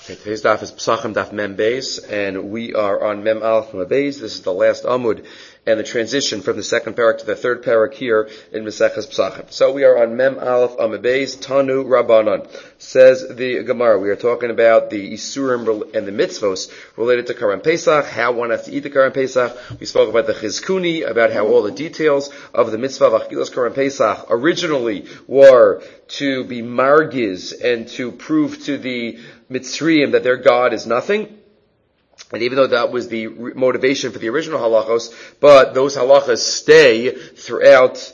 Okay, today's daf is Pesachim Daf Mem Beis, and we are on Mem Aleph Mem Beis. This is the last Amud and the transition from the second parak to the third parak here in Maseches Pesachim. So we are on Mem Aleph Mem Beis, Tanu Rabbanan. Says the Gemara, we are talking about the Isurim and the mitzvos related to Karan Pesach, how one has to eat the Karan Pesach. We spoke about the Chizkuni, about how all the details of the mitzvah of Achilas Karan Pesach originally were to be margiz and to prove to the Mitzrayim that their God is nothing. And even though that was the motivation for the original halachos, but those halachos stay throughout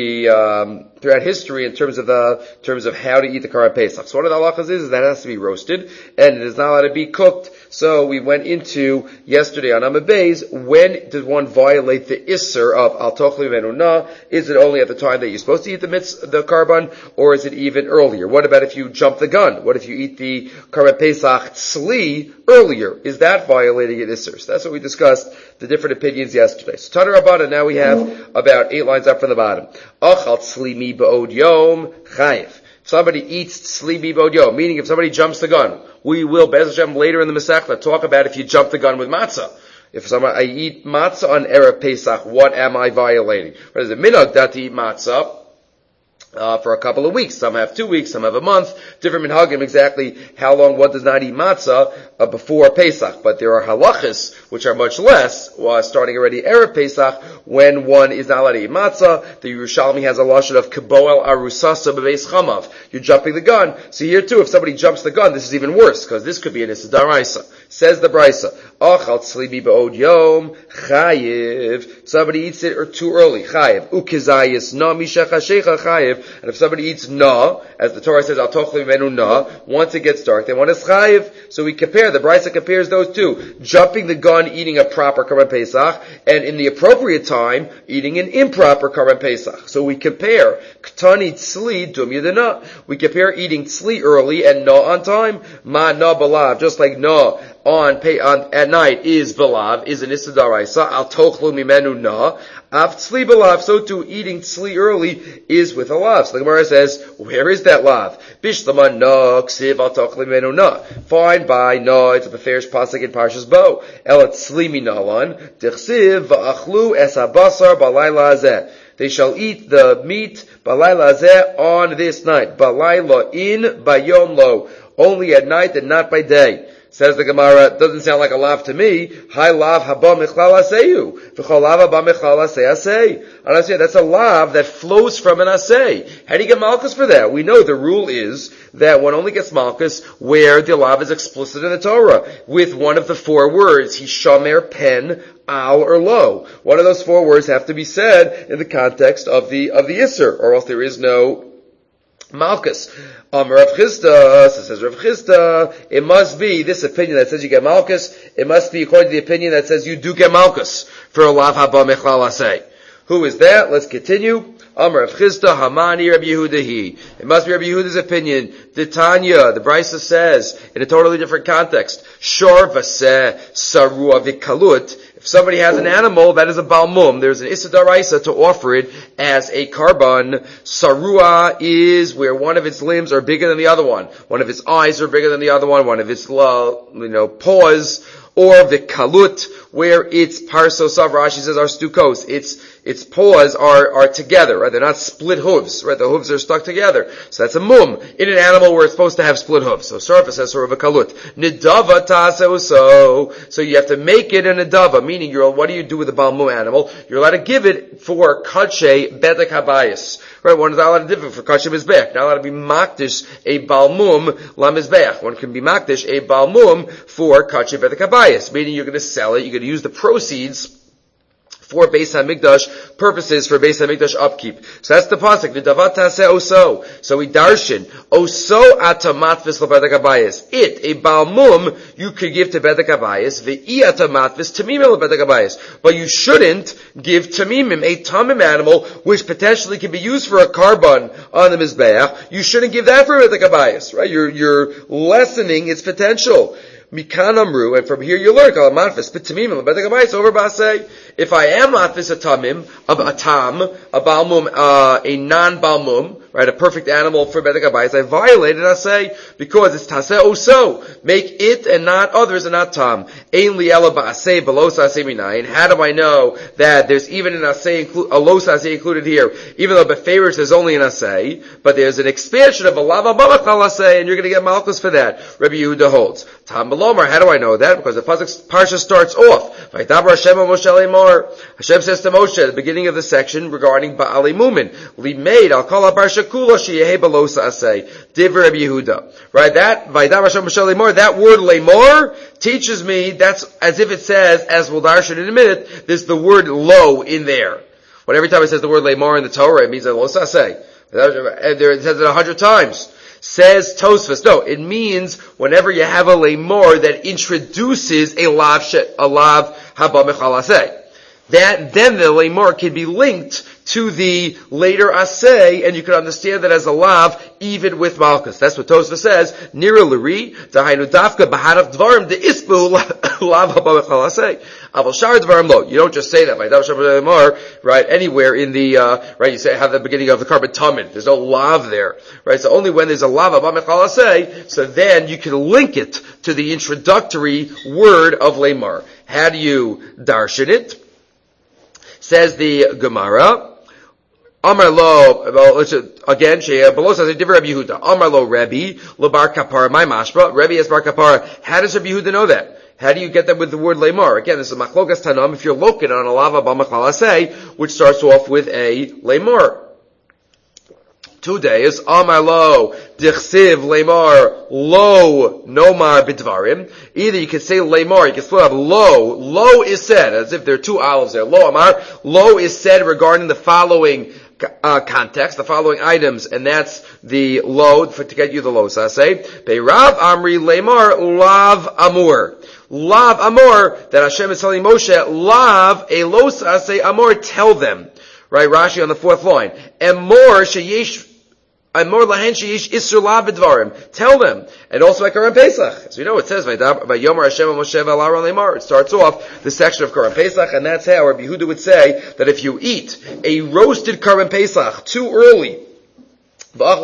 throughout history in terms of how to eat the Karan Pesach. So one of the halachas is that it has to be roasted and it is not allowed to be cooked. So we went into yesterday on Amud Beis, when does one violate the Isser of Al Tochli Menuna? Is it only at the time that you're supposed to eat the Karban, or is it even earlier? What about if you jump the gun? What if you eat the Karan Pesach Tzli earlier? Is that violating an Isser? So that's what we discussed, the different opinions yesterday. So Tana Rabbana, now we have about 8 lines up from the bottom. Achal Tzli mi ba'od yom chayiv. If somebody eats Tzli mi ba'od yom, meaning if somebody jumps the gun, we will, Be'ez Hashem, later in the Masechta talk about if you jump the gun with matzah. If I eat matzah on Erev Pesach, what am I violating? What is it? Minhag that to eat matzah for a couple of weeks. Some have 2 weeks, some have a month. Different minhagim exactly how long one does not eat matzah before Pesach. But there are halachas which are much less, starting already Erev Pesach, when one is not allowed to eat matzah. The Yerushalmi has a lashon of keboel arusasa bebeis chamav. You're jumping the gun. So here too, if somebody jumps the gun, this is even worse, because this could be an issa daraisa. Says the Brisa, achal tzli ba'od yom chayiv. Somebody eats it too early, chayiv. Ukizayis na mishachashecha chayiv. And if somebody eats na, as the Torah says, al tochli menu na, once it gets dark, then one is chayiv. So we compare, the Brisa compares those two. Jumping the gun, eating a proper Karan Pesach, and in the appropriate time, eating an improper Karan Pesach. So we compare, ktani tzli dum yedana. We compare eating tzli early and na on time. Ma na balav, just like na at night is balav, is an issa daraisa, al tochlu mimenu na, av tzli balav, so too eating tzli early is with a lav. So the Gemara says, where is that lav? Bishlama na, ksiv al tochlu mimenu na. Fine by na, it's a beferish pasuk in Parshas Bo. El tzli minalan, dichsiv va'achlu es habasar balayla hazeh. They shall eat the meat balayla hazeh on this night. Balayla in, bayom lo. Only at night and not by day. Says the Gemara, doesn't sound like a lav to me. Hi lav haba michlal aseyu. V'chol lav haba michlal asey asey. And I say that's a lav that flows from an asey. How do you get malchus for that? We know the rule is that one only gets malchus where the lav is explicit in the Torah. With one of the 4 words, hishamer, pen, al, or lo. One of those 4 words have to be said in the context of the Isser, or else there is no malchus. Rav Chisda, so says Rav Chisda, it must be this opinion that says you get malchus, it must be according to the opinion that says you do get malchus for a lav haba mechlal aseh. Who is that? Let's continue. Rav Chisda, Hamani Rabbi Yehudahi. It must be Rabbi Yehuda's opinion. The Tanya, the Brisa says, in a totally different context, Shor vaseh sarua v'kalut. If somebody has an animal that is a balmum, there's an issa daraisa to offer it as a karban. Sarua is where one of its limbs are bigger than the other one. One of its eyes are bigger than the other one. One of its, paws. Or the kalut, where its parsos of Rashi says are stukos. Its paws are together, right? They're not split hooves, right? The hooves are stuck together. So that's a mum. In an animal where it's supposed to have split hooves. So surface says sort of a kalut. Nidava taseuso. So you have to make it a nidava, meaning what do you do with a balmum animal? You're allowed to give it for kache bedek habayis. Right? One is not allowed to give it for kache mizbech. Not allowed to be makdish a balmum la mizbech. One can be makdish a balmum for kache bedek habayis. Meaning you're going to sell it, you're going to use the proceeds for Beis HaMikdash purposes, for Beis HaMikdash upkeep. So that's the pasuk. V'davat taseh oso. So we darshan oso atamatvis lebedek habayis. It, a balmum, you could give to bedek habayis. V'i atamatvis tamimim lebedek habayis. But you shouldn't give tamimim, a tamim animal, which potentially can be used for a karban on the mizbeach. You shouldn't give that for bedek habayis, right? You're lessening its potential. Mikan amru, and from here you learn, over basei. If I am matfis a tamim, a balmum, a non-balmum, right? A perfect animal for Bedek Habayis. I violated asay because it's taseh oso. Make it and not others and not tam. Ein li ela ba'asay belos asay minayin. How do I know that there's even an asay, a los asay included here, even though beferish there's only an asay, but there's an expansion of a lava babachal asay, and you're going to get malchus for that. Rabbi Yehuda holds. Tam belomar, how do I know that? Because the parsha starts off. Vaydaber Hashem Moshe Lemar. Hashem says to Moshe at the beginning of the section regarding Ba'alei Mumin. Limeid al kol parsha kula sheyehe belos asay. Divrei Rabbi Yehuda. Right? That Vaydaber Hashem Moshe Lemar. That word Lemar teaches me that's as if it says, as we'll darshan in a minute, there's the word lo in there. But every time it says the word Lemar in the Torah, it means that los asay. It says it 100 times. Says Tosfos, no, it means whenever you have a lemor that introduces a lav haba mechal asay. That, then the lemor can be linked to the later asay, and you can understand that as a lav, even with malchus. That's what Tosfos says. Nira l'ri, dahainu dafka b'harav dvarim, the isbu lav haba mechal asay. Aval shar dvarim lo. You don't just say that by Dav Lemar, right, anywhere in the, right, you say, have the beginning of the carbon tamin. There's no lav there, right? So only when there's a lav haba mechal asay, so then you can link it to the introductory word of lemar. How do you darshan it? Says the Gemara, Amar lo, again, below says, Rabbi Yehuda. Amar lo Rebbe, lo bar kapara, my mashba, Rebbe is bar kapara. How does Rabbi Yehuda know that? How do you get that with the word lemar? Again, this is machlokas tanam, if you're located on a lava b'machal asay, which starts off with a lemar. 2 days, Amar lo, dichsiv lemar, lo, nomar bidvarim. Either you can say lemar, you can split up lo is said, as if there are two olives there. Lo amar, lo is said regarding the following context, the following items, and that's the lo, to get you the lo, so I say, Beirav amri lemar, lav amur. Lav amur, that Hashem is telling Moshe, lav, a lo, say amur, tell them. Right, Rashi on the 4th line. Amor sheyesh, amor lahen sheyesh isur lav b'dvarim. Tell them. And also at Karan Pesach. As we know, it says, Vayomer Hashem Moshe v'Aaron lemar. It starts off the section of Karan Pesach, and that's how Rabbi Yehuda would say that if you eat a roasted Karan Pesach too early, one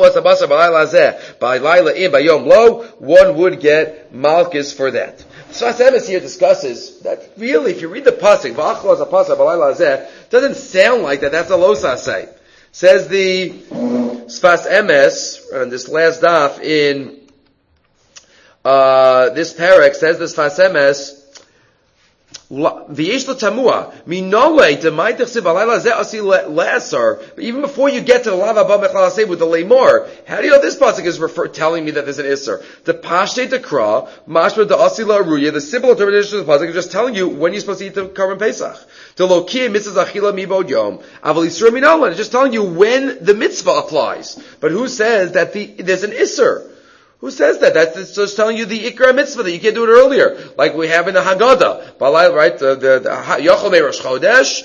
would get malchus for that. Sfas Emes here discusses that really, if you read the pasuk, doesn't sound like that. That's a los asay. Says the Sfas Emes on this last daf in this parak, says the Sfas Emes, V'yesh l'tamua minolei demai tichsiv alayla zeh asi le'asar. Even before you get to the lava ba mechal asay with the lemor, how do you know this pasuk is telling me that there's an isser? The pashte dekra mashma the asi la'aruya. The simple interpretation of the pasuk is just telling you when you're supposed to eat the Karban Pesach. The lokia mitzvah achila mibod yom aval isur minolei. It's just telling you when the mitzvah applies. But who says that there's an isser? Who says that? That's just telling you the Ikra mitzvah that you can't do it earlier, like we have in the Haggadah. Right? The Yochel Rosh Chodesh,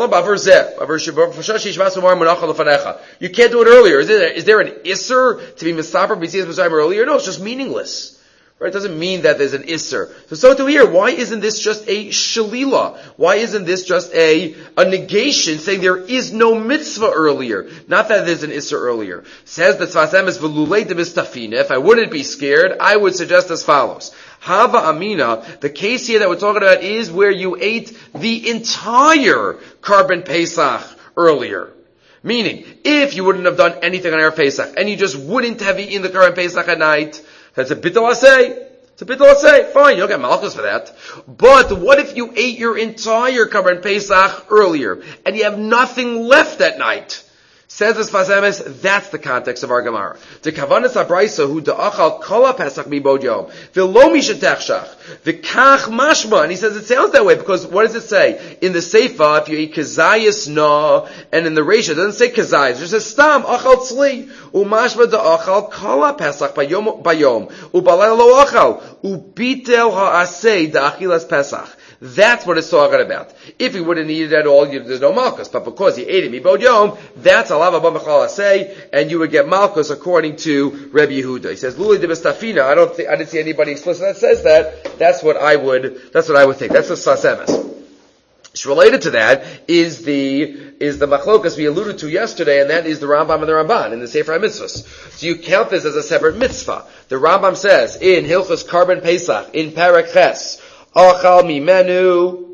you can't do it earlier. Is there an Isser to be Misaper B'Tzias Mitzrayim earlier? No, it's just meaningless. Right? It doesn't mean that there's an Isser. So to here, why isn't this just a Shalila? Why isn't this just a negation saying there is no mitzvah earlier? Not that there's an Isser earlier. Says the Sfas Emes v'lulei demistafina. If I wouldn't be scared, I would suggest as follows. Hava Amina, the case here that we're talking about is where you ate the entire Karban Pesach earlier. Meaning, if you wouldn't have done anything on Erev Pesach, and you just wouldn't have eaten the Karban Pesach at night, that's a bittul asay. It's a bittul asay. Fine, you don't get malchus for that. But what if you ate your entire Karban Pesach earlier, and you have nothing left at night? Says the Sfas Emes, that's the context of our Gemara. The kavanas habraisa hu da'achal kol Pesach mibod yom v'lo mishetechshach v'kach mashma. And he says it sounds that way because what does it say in the Seifa? If you eat kazayis na, and in the Reisha it doesn't say kazayis. It says stam achal tzli umashma da'achal kol Pesach bayom ubalayla lo achal ubitel ha'asei da'achilas Pesach. That's what it's talking about. If he wouldn't eat it at all, there's no malchus. But because he ate it mibod yom, that's a lava b'mechal asay, and you would get malchus according to Rebbe Yehuda. He says, Luli de bestafina. I didn't see anybody explicit that says that. That's what I would think. That's the Sfas Emes. Related to that is the machlokas we alluded to yesterday, and that is the Rambam and the Ramban in the Sefer HaMitzvos. So you count this as a separate mitzvah. The Rambam says in Hilchos Karban Pesach in Perek Ches, Achal mimenu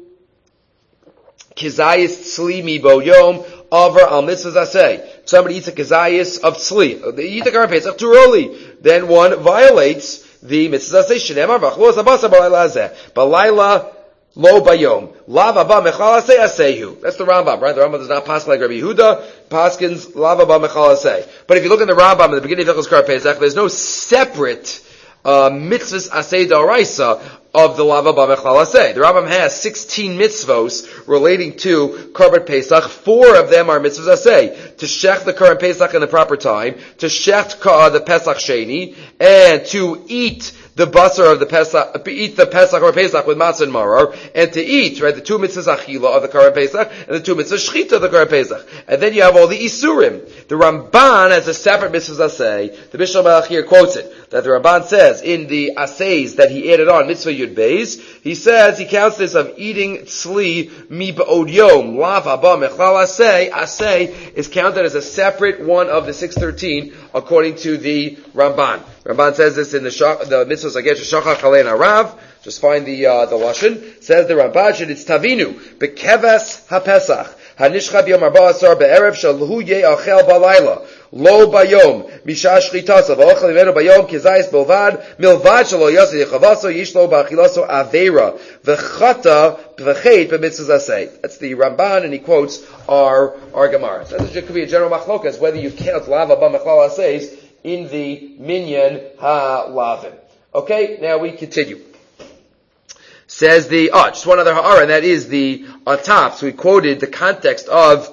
kizayis tzli mibo yom over al mitzvahs aseh. Somebody eats a kizayis of tzli. They eat the Karban Pesach too early. Then one violates the mitzvahs aseh. Shneimar v'achlo zabasa b'layla azeh. B'layla Lo bayom. Lava ba mechal aseh asehu. That's the Rambam, right? The Rambam does not pass like Rabbi Yehuda. Paskins lava ba mechal aseh. But if you look in the Rambam at the beginning of Hilchos Karban Pesach, there's no separate mitzvahs aseh d'oraisa of the lava ba mechal aseh. The Rambam has 16 mitzvos relating to Karban Pesach. 4 of them are mitzvahs aseh. To shech the Karban Pesach in the proper time, to shech the Pesach Sheni, and to eat the basar of the Pesach, eat the Pesach or Pesach with matzah and maror, and to eat, right, the 2 mitzvahs achila of the Karban Pesach, and the 2 mitzvahs shchita of the Karban Pesach. And then you have all the isurim. The Ramban has a separate mitzvahs aseh. The Mishnah Malach here quotes it, that the Ramban says in the assays that he added on, mitzvah yud beis, he says, he counts this of eating tzli mi ba'od yom, lav haba mechlal aseh. Aseh is counted as a separate one of the 613, according to the Ramban. Ramban says this in the mitzvahs against Shachach Halein Arav. Just find the lashon. Says the Ramban, it's tavinu bekeves hapesach hanishcha b'yom 14 be'erev shalhu ye'achel balayla lo bayom misha shchitasa v'ochel imenu bayom kizayis bilvad milvad shelo yosei yechavaso yishlo ba'achilaso aveira v'chata v'chet b'mitzvahs aseh. That's the Ramban, and he quotes our Gemara. So this could be a general machlokas whether you count lava b'mechlal asehs in the minyan ha-lavim. Okay, now we continue. Says just one other ha'ara, and that is on top. So we quoted the context of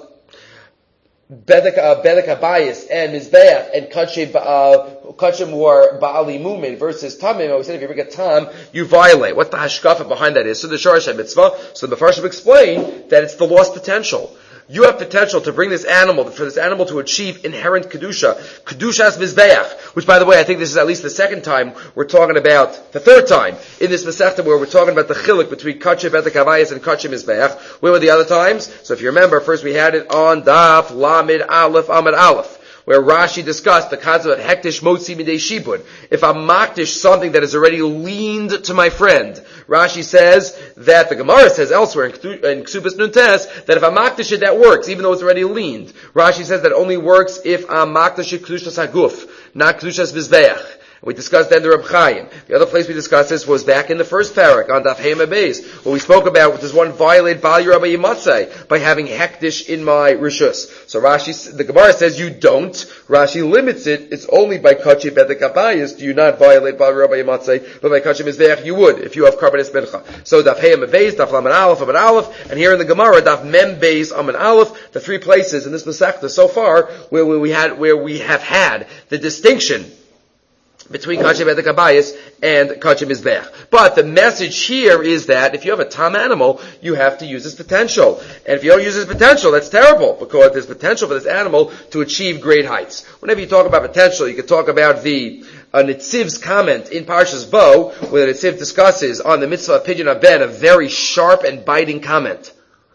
Bedek Habayis and Mizbeach and Kachim were Ba'ali Mumin versus Tamim. And we said if you bring a Tam, you violate. What the hashkafa behind that is? So the Shorish HaMitzvah, so the Mepharshim explain that it's the lost potential. You have potential to bring this animal, for this animal to achieve inherent Kedusha. Kedushas Mizbeach. Which, by the way, I think this is at least the second time we're talking about, the third time in this Masechta where we're talking about the chiluk between Kachim Bedek Havayis and Kachim Mizbeach. Where were the other times? So if you remember, first we had it on Daf Lamed Aleph Amud Aleph, where Rashi discussed the concept of hektish motzi midei shibud. If I'm maktish something that has already leaned to my friend, Rashi says that the Gemara says elsewhere in Ksubas Nuntes that if I'm maktish it, that works, even though it's already leaned. Rashi says that only works if I'm maktish it kedushas haguf, not kedushas mizbeach. We discussed that in the Reb Chaim. The other place we discussed this was back in the first parak on Daf Hey Beis, where we spoke about does one violate Bal Yerabba Yimatzei by having hektish in my rishus. So the Gemara says you don't. Rashi limits it. It's only by Kachi Bedek Habayis do you not violate Bal Yerabba Yimatzei, but by Kachi Mizbeach you would if you have Karbanis Mincha. So Daf Hey Beis, Daf Lamed Aleph, Amud Aleph, and here in the Gemara Daf Mem Beis, Amud Aleph, the 3 places in this Masechta so far where we have had the distinction between Kachim Bedek Habayis and Kachim Mizbeach. But the message here is that if you have a tam animal, you have to use its potential. And if you don't use its potential, that's terrible, because there's potential for this animal to achieve great heights. Whenever you talk about potential, you can talk about the Nitziv's comment in Parshas Bo, where the Nitziv discusses on the mitzvah of Pidyon Haben, a very sharp and biting comment.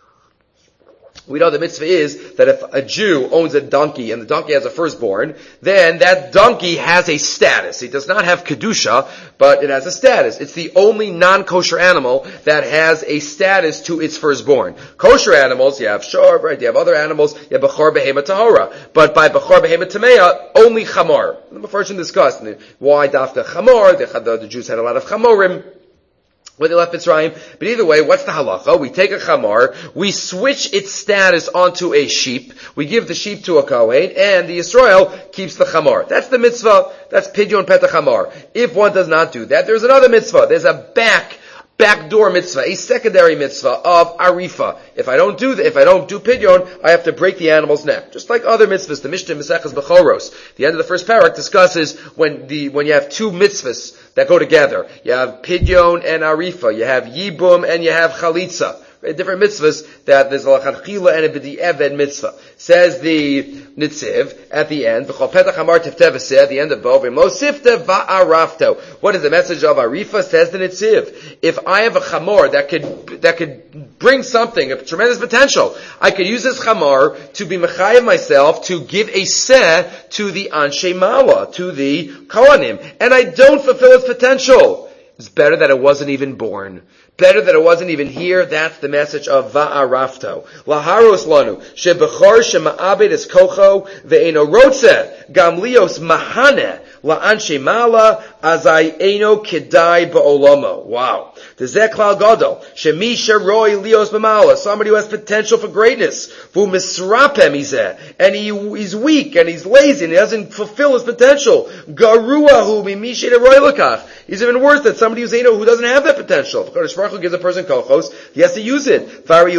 We know the mitzvah is that if a Jew owns a donkey and the donkey has a firstborn, then that donkey has a status. It does not have Kedusha, but it has a status. It's the only non-kosher animal that has a status to its firstborn. Kosher animals, you have shor, right? You have other animals, you have Bechor Behema Tahora. But by Bechor Behema Tamea, only Chamor. The Mepharshim discussed why Dafka Chamor, the Jews had a lot of Chamorim when they left Mitzrayim. But either way, what's the halacha? We take a chamar, we switch its status onto a sheep, we give the sheep to a Kohen, and the Yisrael keeps the chamar. That's the mitzvah. That's Pidyon Petach Chamar. If one does not do that, there's another mitzvah. There's a backdoor mitzvah, a secondary mitzvah of Arifa. If I don't do Pidyon, I have to break the animal's neck. Just like other mitzvahs, the Mishnah Maseches Bechoros. The end of the first parak discusses when you have 2 mitzvahs that go together. You have Pidyon and Arifa. You have Yibum and you have Chalitza. Right? Different mitzvahs that there's a Lachanchila and a B'di'eved mitzvah. Says the Nitziv at the end, V'chol petach hamar tiftev v'seh, at the end of Bo, V'mo sifte va'arafto. What is the message of Arifa? Says the Nitziv. If I have a chamor that could brings something, a tremendous potential. I could use this chamar to be mechayev myself to give a seh to the Anshe Mala, to the Kohanim, and I don't fulfill its potential. It's better that it wasn't even born. Better that it wasn't even here. That's the message of Va'arafto. Laharos lanu, shebechor shema'abed es kocho, ve'eno rotze, gam lios mahane, la'anshe mala, azai eno kedai ba'olomo. Wow. Tezeh klal gadol, shemi sheroi lios b'mala, somebody who has potential for greatness, v'u misrapem izeh, and he's weak, and he's lazy, and he doesn't fulfill his potential. Garuahu mimishid eroi lekach. He's even worse than somebody who doesn't have that potential. If Kodesh Baruch Hu gives a person kochos, he has to use it. Like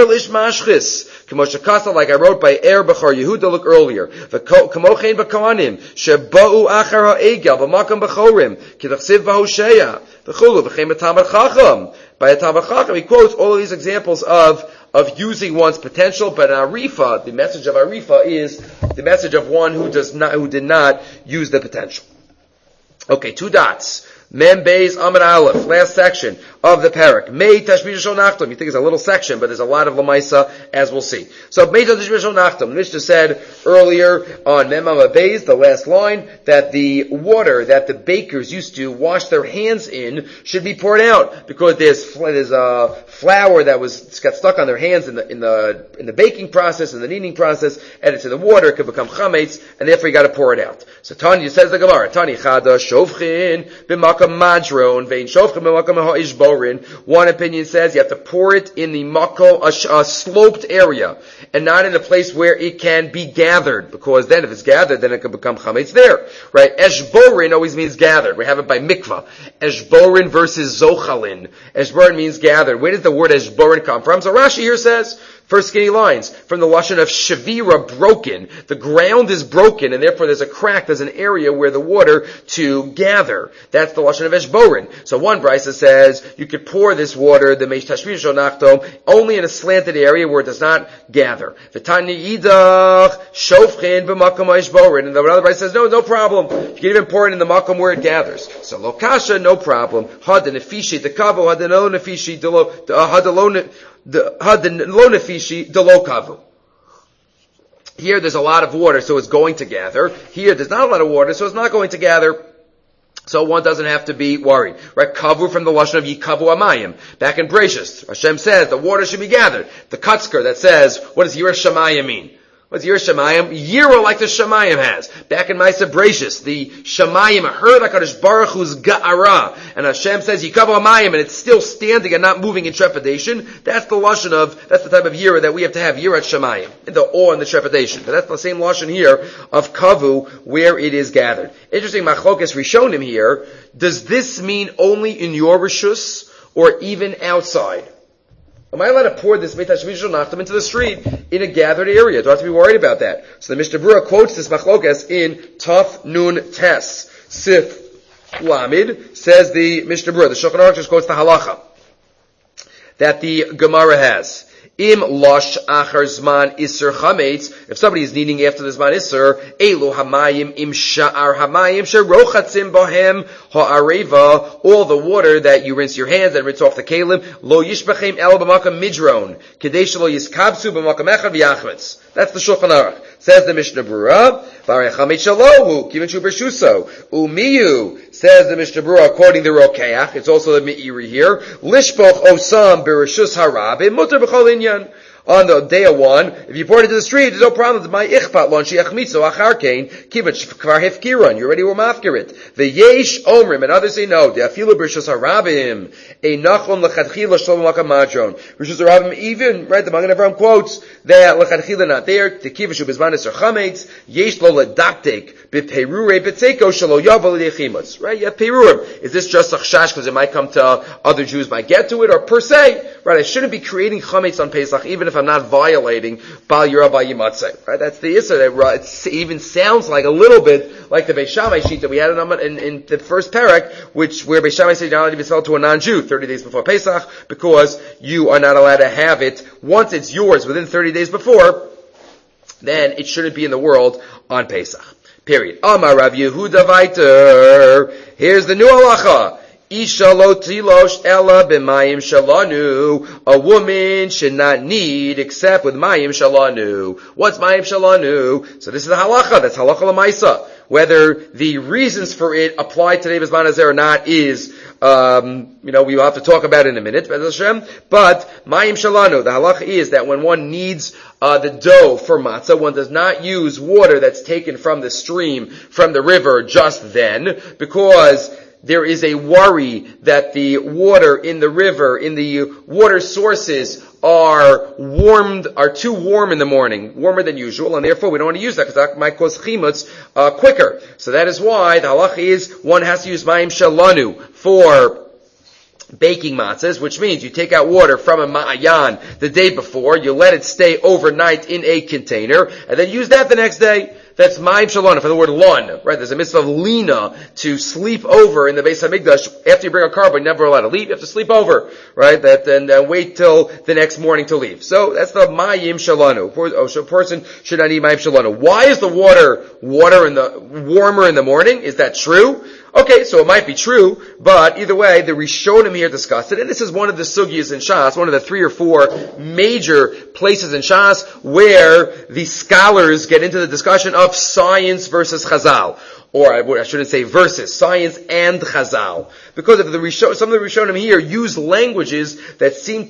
I wrote by Er Bechar Yehuda, look earlier. Kamochein b'kohanim, sheba'u achar ha'egel, b'makam b'chorim, k'tachsiv b'hosheya, v'chulu, v'chein b'tamad chacham. By a tamad chacham, he quotes all of these examples of using one's potential, but Arifa, the message of Arifa is the message of one who did not use the potential. Okay, 2 dots. Mem Beis Amud Aleph, last section of the parak. Mei Tashmish Shol Nachtom. You think it's a little section, but there's a lot of Lamaisa, as we'll see. So Mei Tashmish Shol Nachtom. The Mishnah said earlier on Mem Amud Beis, the last line, that the water that the bakers used to wash their hands in should be poured out because there's a flour that got stuck on their hands in the baking process, in the kneading process, and it's in the water, it could become chametz, and therefore you got to pour it out. So Tanya says the Gemara, Tanya Chada Shovchin b'makam madron vein shofchin b'makam ha'ishborin. One opinion says you have to pour it in the makom, a sloped area, and not in a place where it can be gathered, because then if it's gathered, then it can become chametz there, right? Eshborin always means gathered. We have it by mikvah. Eshborin versus zochalin. Eshborin means gathered. Where does the word eshborin come from? So Rashi here says, first skinny lines, from the lashon of shavira, broken. The ground is broken, and therefore there's a crack, there's an area where the water to gather. That's the lashon of eshborin. So one brisa says, you could pour this water, the meish tashmish shel nachtom, only in a slanted area where it does not gather. V'tanya idach, shofchin b'makom ha'eshborin. And the other brisa says, no problem. You can even pour it in the makom where it gathers. So lokasha, no problem. Had the nefishi, the kavo, had the no nefishi, had the lo nefishi, the lo kavu. Here there's a lot of water, so it's going to gather. Here there's not a lot of water, so it's not going to gather. So one doesn't have to be worried. Right? Kavu from the lashon of yikavu amayim. Back in Bereshis, Hashem says the water should be gathered. The Kutzker that says, what does Yiras Shamayim mean? What's Yiras Shamayim? Yira like the Shamayim has. Back in Maaseh Bereshis, the Shamayim heard HaKadosh Baruch Hu's Ga'ara, and Hashem says Yikavu Amayim, and it's still standing and not moving in trepidation. That's the lashon that's the type of Yira that we have to have, Yirat Shamayim, the awe and the trepidation. But that's the same lashon here of Kavu, where it is gathered. Interesting, Machlokes Rishonim here. Does this mean only in your Rishus, or even outside? Am I allowed to pour this Mei Tashmish Shel Nachtom into the street in a gathered area? Do I have to be worried about that? So the Mishnah Berurah quotes this Machlokes in Taf Nun Tes Sif Lamid. Says the Mishnah Berurah. The Shulchan Aruch just quotes the halacha that the Gemara has. Im losh achar zman iser chametz. If somebody is needing after the zman iser, elu hamayim im sha'ar hamayim sherochatzim bohem ha'areva. All the water that you rinse your hands and rinse off the kalim, lo yishbachem el b'makam midron, kedei shelo yiskabsu b'makam echad v'yachmetz. That's the Shulchan Aruch. Says the Mishnah Berurah, Varei chametz shalohu kiven shu bershuso umiyu. Says the Mishnah Berurah, quoting the Rokeach, it's also the Meiri here, Lishboch osam bereshus harabim mutar b'chol inyan. On the day of one, if you pour it into the street, there's no problem. It's my ichpat lon she'achmitzo acharkein kivet kvar hefkiran. You already were mafkirit. The yesh omrim, and others say no. The afilu bereshus harabim einachon lechadchila shalom lakamadron. Bereshus harabim even, right? The Magen Avraham quotes that lechadchila not there. The kivashu bezmanis or chametz yesh lo ledaktek beperure betzeko shalo yaval lechimas. Right? You have perurim. Is this just a chashash because it might come to other Jews might get to it, or per se? Right? I shouldn't be creating chametz on Pesach even if I'm not violating Bal Yira Bal Yimatzeh. Right? That's the issue. It even sounds like a little bit like the Beis Shammai sheet that we had in the first parak, where Beis Shammai said you're not allowed to sell to a non-Jew 30 days before Pesach because you are not allowed to have it once it's yours within 30 days before. Then it shouldn't be in the world on Pesach. Period. Amar Rav Yehuda Vayter. Here's the new halacha. Isha lo tilosh ella b'mayim shalanu. A woman should not knead except with mayim shalanu. What's mayim shalanu? So this is the halacha. That's halacha l'maisa. Whether the reasons for it apply today b'zman hazeh or not is, we will have to talk about it in a minute. But mayim shalanu, the halacha is that when one needs the dough for matzah, one does not use water that's taken from the stream, from the river, just then, because there is a worry that the water in the river, in the water sources, are too warm in the morning, warmer than usual, and therefore we don't want to use that because that might cause chimutz quicker. So that is why the halacha is one has to use mayim shalanu for baking matzahs, which means you take out water from a ma'ayan the day before, you let it stay overnight in a container, and then use that the next day. That's mayim shalana, for the word lon, right? There's a mitzvah of lina, to sleep over in the Beis HaMikdash. After you bring a carbon, you're never allowed to leave. You have to sleep over, right? And wait till the next morning to leave. So that's the mayim shalanu. So a person should not eat mayim shalanu. Why is the water warmer in the morning? Is that true? Okay, so it might be true, but either way, the Rishonim here discussed it, and this is one of the sugyas in Shas, one of the 3 or 4 major places in Shas where the scholars get into the discussion of science versus Chazal. Or I shouldn't say versus, science and Chazal. Because some of the Rishonim here use languages that seem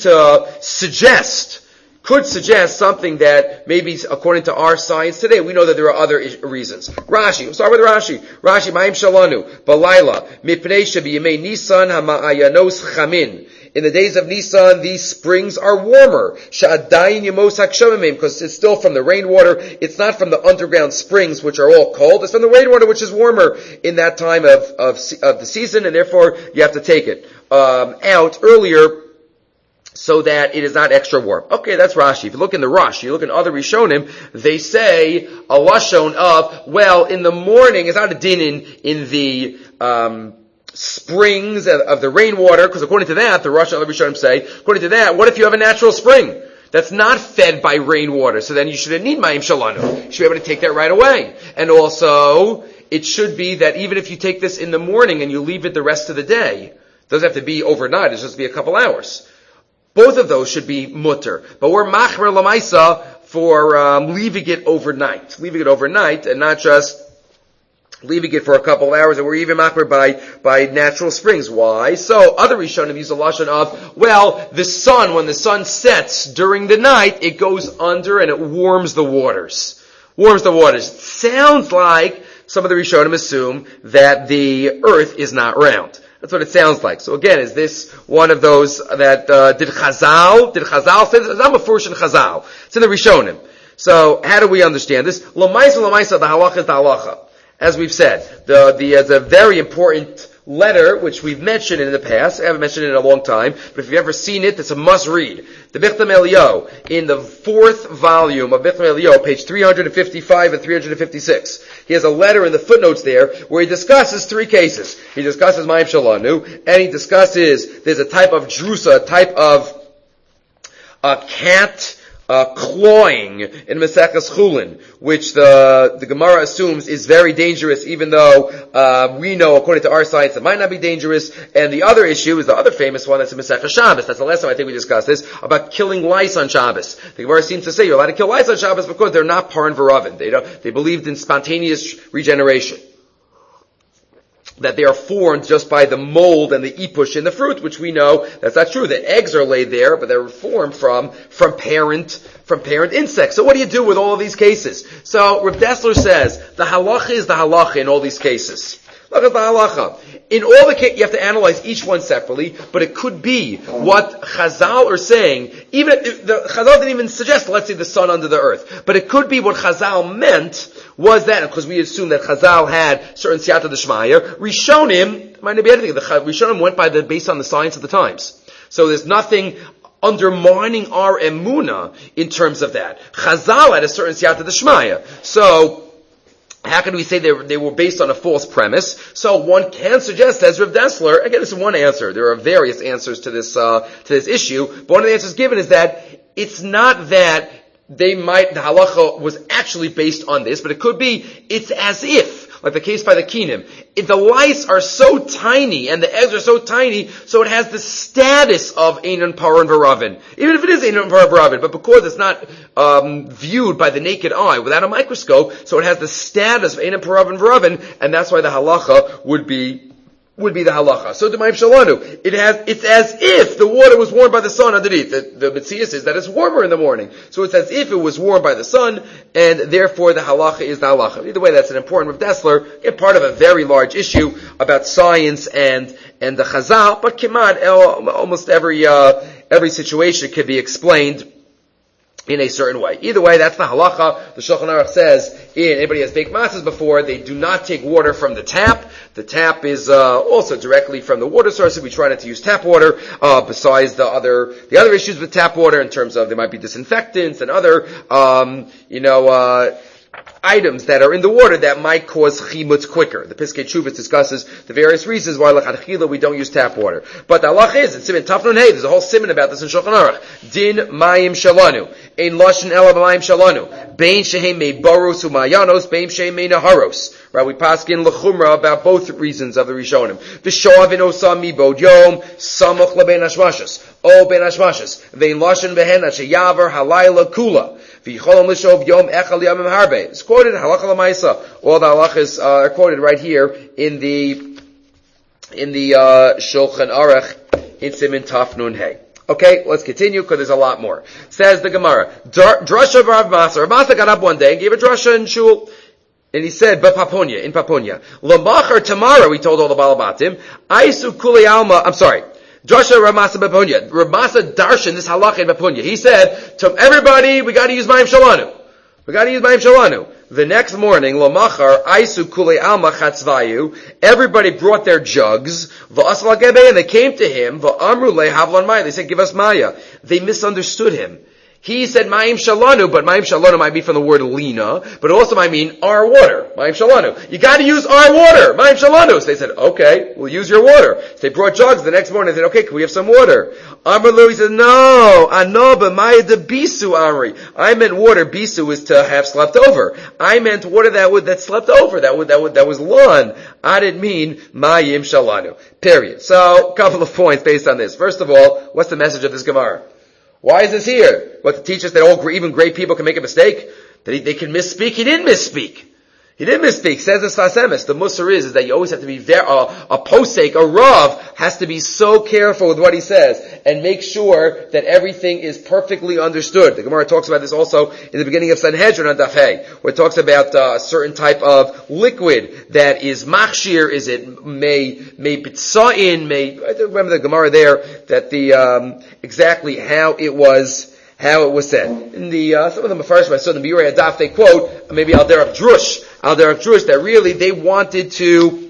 to could suggest something that maybe according to our science today, we know that there are other reasons. Rashi, we'll start with Rashi. Rashi, mayim shalanu, balayla, mipnei shebiyemei Nisan hama'ayanos chamin. In the days of Nisan, these springs are warmer. Sha'adayin yemos hakshamimim, because it's still from the rainwater. It's not from the underground springs, which are all cold. It's from the rainwater, which is warmer in that time of the season, and therefore you have to take it out earlier, so that it is not extra warm. Okay, that's Rashi. If you look in the Rush, you look in other Rishonim, they say a lashon of, in the morning, it's not a din in the springs of the rainwater, because according to that, the Rush and other Rishonim say, according to that, what if you have a natural spring that's not fed by rainwater? So then you shouldn't need mayim shalanu. You should be able to take that right away. And also, it should be that even if you take this in the morning and you leave it the rest of the day, it doesn't have to be overnight, it's just be a couple hours. Both of those should be mutter. But we're machmer lamaisa for leaving it overnight, and not just leaving it for a couple of hours, and we're even machmer by natural springs. Why? So other Rishonim use a lashon of, the sun, when the sun sets during the night, it goes under and it warms the waters. Sounds like some of the Rishonim assume that the earth is not round. That's what it sounds like. So again, is this one of those that, did Chazal say this? I'm a Furush in Chazal. It's in the Rishonim. So, how do we understand this? L'maisa, the halacha is the halacha. As we've said, there's a very important letter, which we've mentioned in the past. I haven't mentioned it in a long time, but if you've ever seen it, it's a must read. The Bichtam Eliyahu, in the 4th volume of Bichtam Eliyahu, page 355 and 356. He has a letter in the footnotes there, where he discusses 3 cases. He discusses mayim shalanu, and he discusses, there's a type of drusa, a type of cat clawing in Maseches Chulin, which the Gemara assumes is very dangerous, even though we know, according to our science, it might not be dangerous. And the other issue is the other famous one that's in Maseches Shabbos. That's the last time I think we discussed this, about killing lice on Shabbos. The Gemara seems to say you're allowed to kill lice on Shabbos because they're not paran v'ravin. They believed in spontaneous regeneration, that they are formed just by the mold and the ipush in the fruit, which we know that's not true. The eggs are laid there, but they're formed from parent insects. So what do you do with all of these cases? So Reb Dessler says the halacha is the halacha in all these cases. Look at the halacha. In all the cases, you have to analyze each one separately, but it could be what Chazal are saying, even if the Chazal didn't even suggest, let's say, the sun under the earth. But it could be what Chazal meant was that, because we assume that Chazal had certain siyata d'shmaya, Rishonim, might not be anything, the Rishonim went based on the science of the times. So there's nothing undermining our emuna in terms of that. Chazal had a certain siyata d'shmaya. So, how can we say they were based on a false premise? So one can suggest, as Rav Dessler, again, this is one answer. There are various answers to this issue, but one of the answers given is that it's not that the halacha was actually based on this, but it could be, it's as if like the case by the Kinim. If the lice are so tiny and the eggs are so tiny, so it has the status of Einon Paran V'Ravin. Even if it is Einon Paran V'Ravin, but because it's not viewed by the naked eye without a microscope, so it has the status of Einon Paran V'Ravin, and that's why the halacha would be the halacha. So the Mayim Shalanu, it's as if the water was warmed by the sun underneath. The Metzias is that it's warmer in the morning. So it's as if it was warmed by the sun, and therefore the halacha is the halacha. Either way, that's an important Rav Dessler, part of a very large issue about science and the Chazal, but Kimad, almost every situation can be explained in a certain way. Either way, that's the halacha. The Shulchan Aruch says, anybody has baked matzahs before, they do not take water from the tap. The tap is also directly from the water source. We try not to use tap water. Besides the other issues with tap water, in terms of there might be disinfectants and other items that are in the water that might cause chimutz quicker. The Piskei Teshuvos discusses the various reasons why l'chadchila we don't use tap water. But the halach is, in Siman Tafnun Hey, there's a whole siman about this in Shulchan Aruch. Din mayim shalanu. Ein lashon ela b'mayim shalanu. Bein shehem mei baros u'mayanos, bein shehem mei naharos. Right, we paskin l'chumra about both reasons of the Rishonim. V'shoav in osam mibod yom, samach lebein hashmashas. O ben hashmashas. Vein lashon behen sheyavar halayla kula. It's quoted in Halacha L'Maisa. All the halachas are quoted right here in the Shulchan Aruch in Siman Tafnun Hey. Okay, let's continue because there's a lot more. Says the Gemara, Drasha Rav Masa. Rav Masa got up one day and gave a drasha in shul. And he said, in Papunya, L'machar tomorrow, he told all the Balabatim, Aisu Kuli Alma, Drasha Ramasa Bapunya. Ramasa Darshan, this halacha in Bapunya. He said, to everybody, we gotta use Mayim Shalanu. The next morning, Lamachar, Aisu Kule Alma Chatzvayu, everybody brought their jugs, V'asal Gebe, and they came to him, V'amru Le Havlan Maya. They said, give us Maya. They misunderstood him. He said Mayim Shalanu, but Mayim Shalanu might be from the word Lina, but it also might mean our water. Mayim Shalanu. You gotta use our water. Mayim Shalanu. So they said, okay, we'll use your water. So they brought jugs. The next morning they said, okay, can we have some water? Amr Lu, he said, no, Anoba Maya de Bisu Amri. I meant water. Bisu is to have slept over. I meant water that slept over. That was lawn. I didn't mean Mayim Shalanu. Period. So, a couple of points based on this. First of all, what's the message of this Gemara? Why is this here? What, to teach us that even great people can make a mistake? That they can misspeak? He didn't misspeak. Says the Sfas Emes. The Musar is that you always have to be very, a posek, a Rav, has to be so careful with what he says, and make sure that everything is perfectly understood. The Gemara talks about this also in the beginning of Sanhedrin on Daf Hey, where it talks about a certain type of liquid that is machshir, is it may bitzain, I don't remember the Gemara there, that exactly how it was said. In some of the Mefarshim I saw in the Biurei Adaf, they quote, maybe Al Derech Drush, that really they wanted to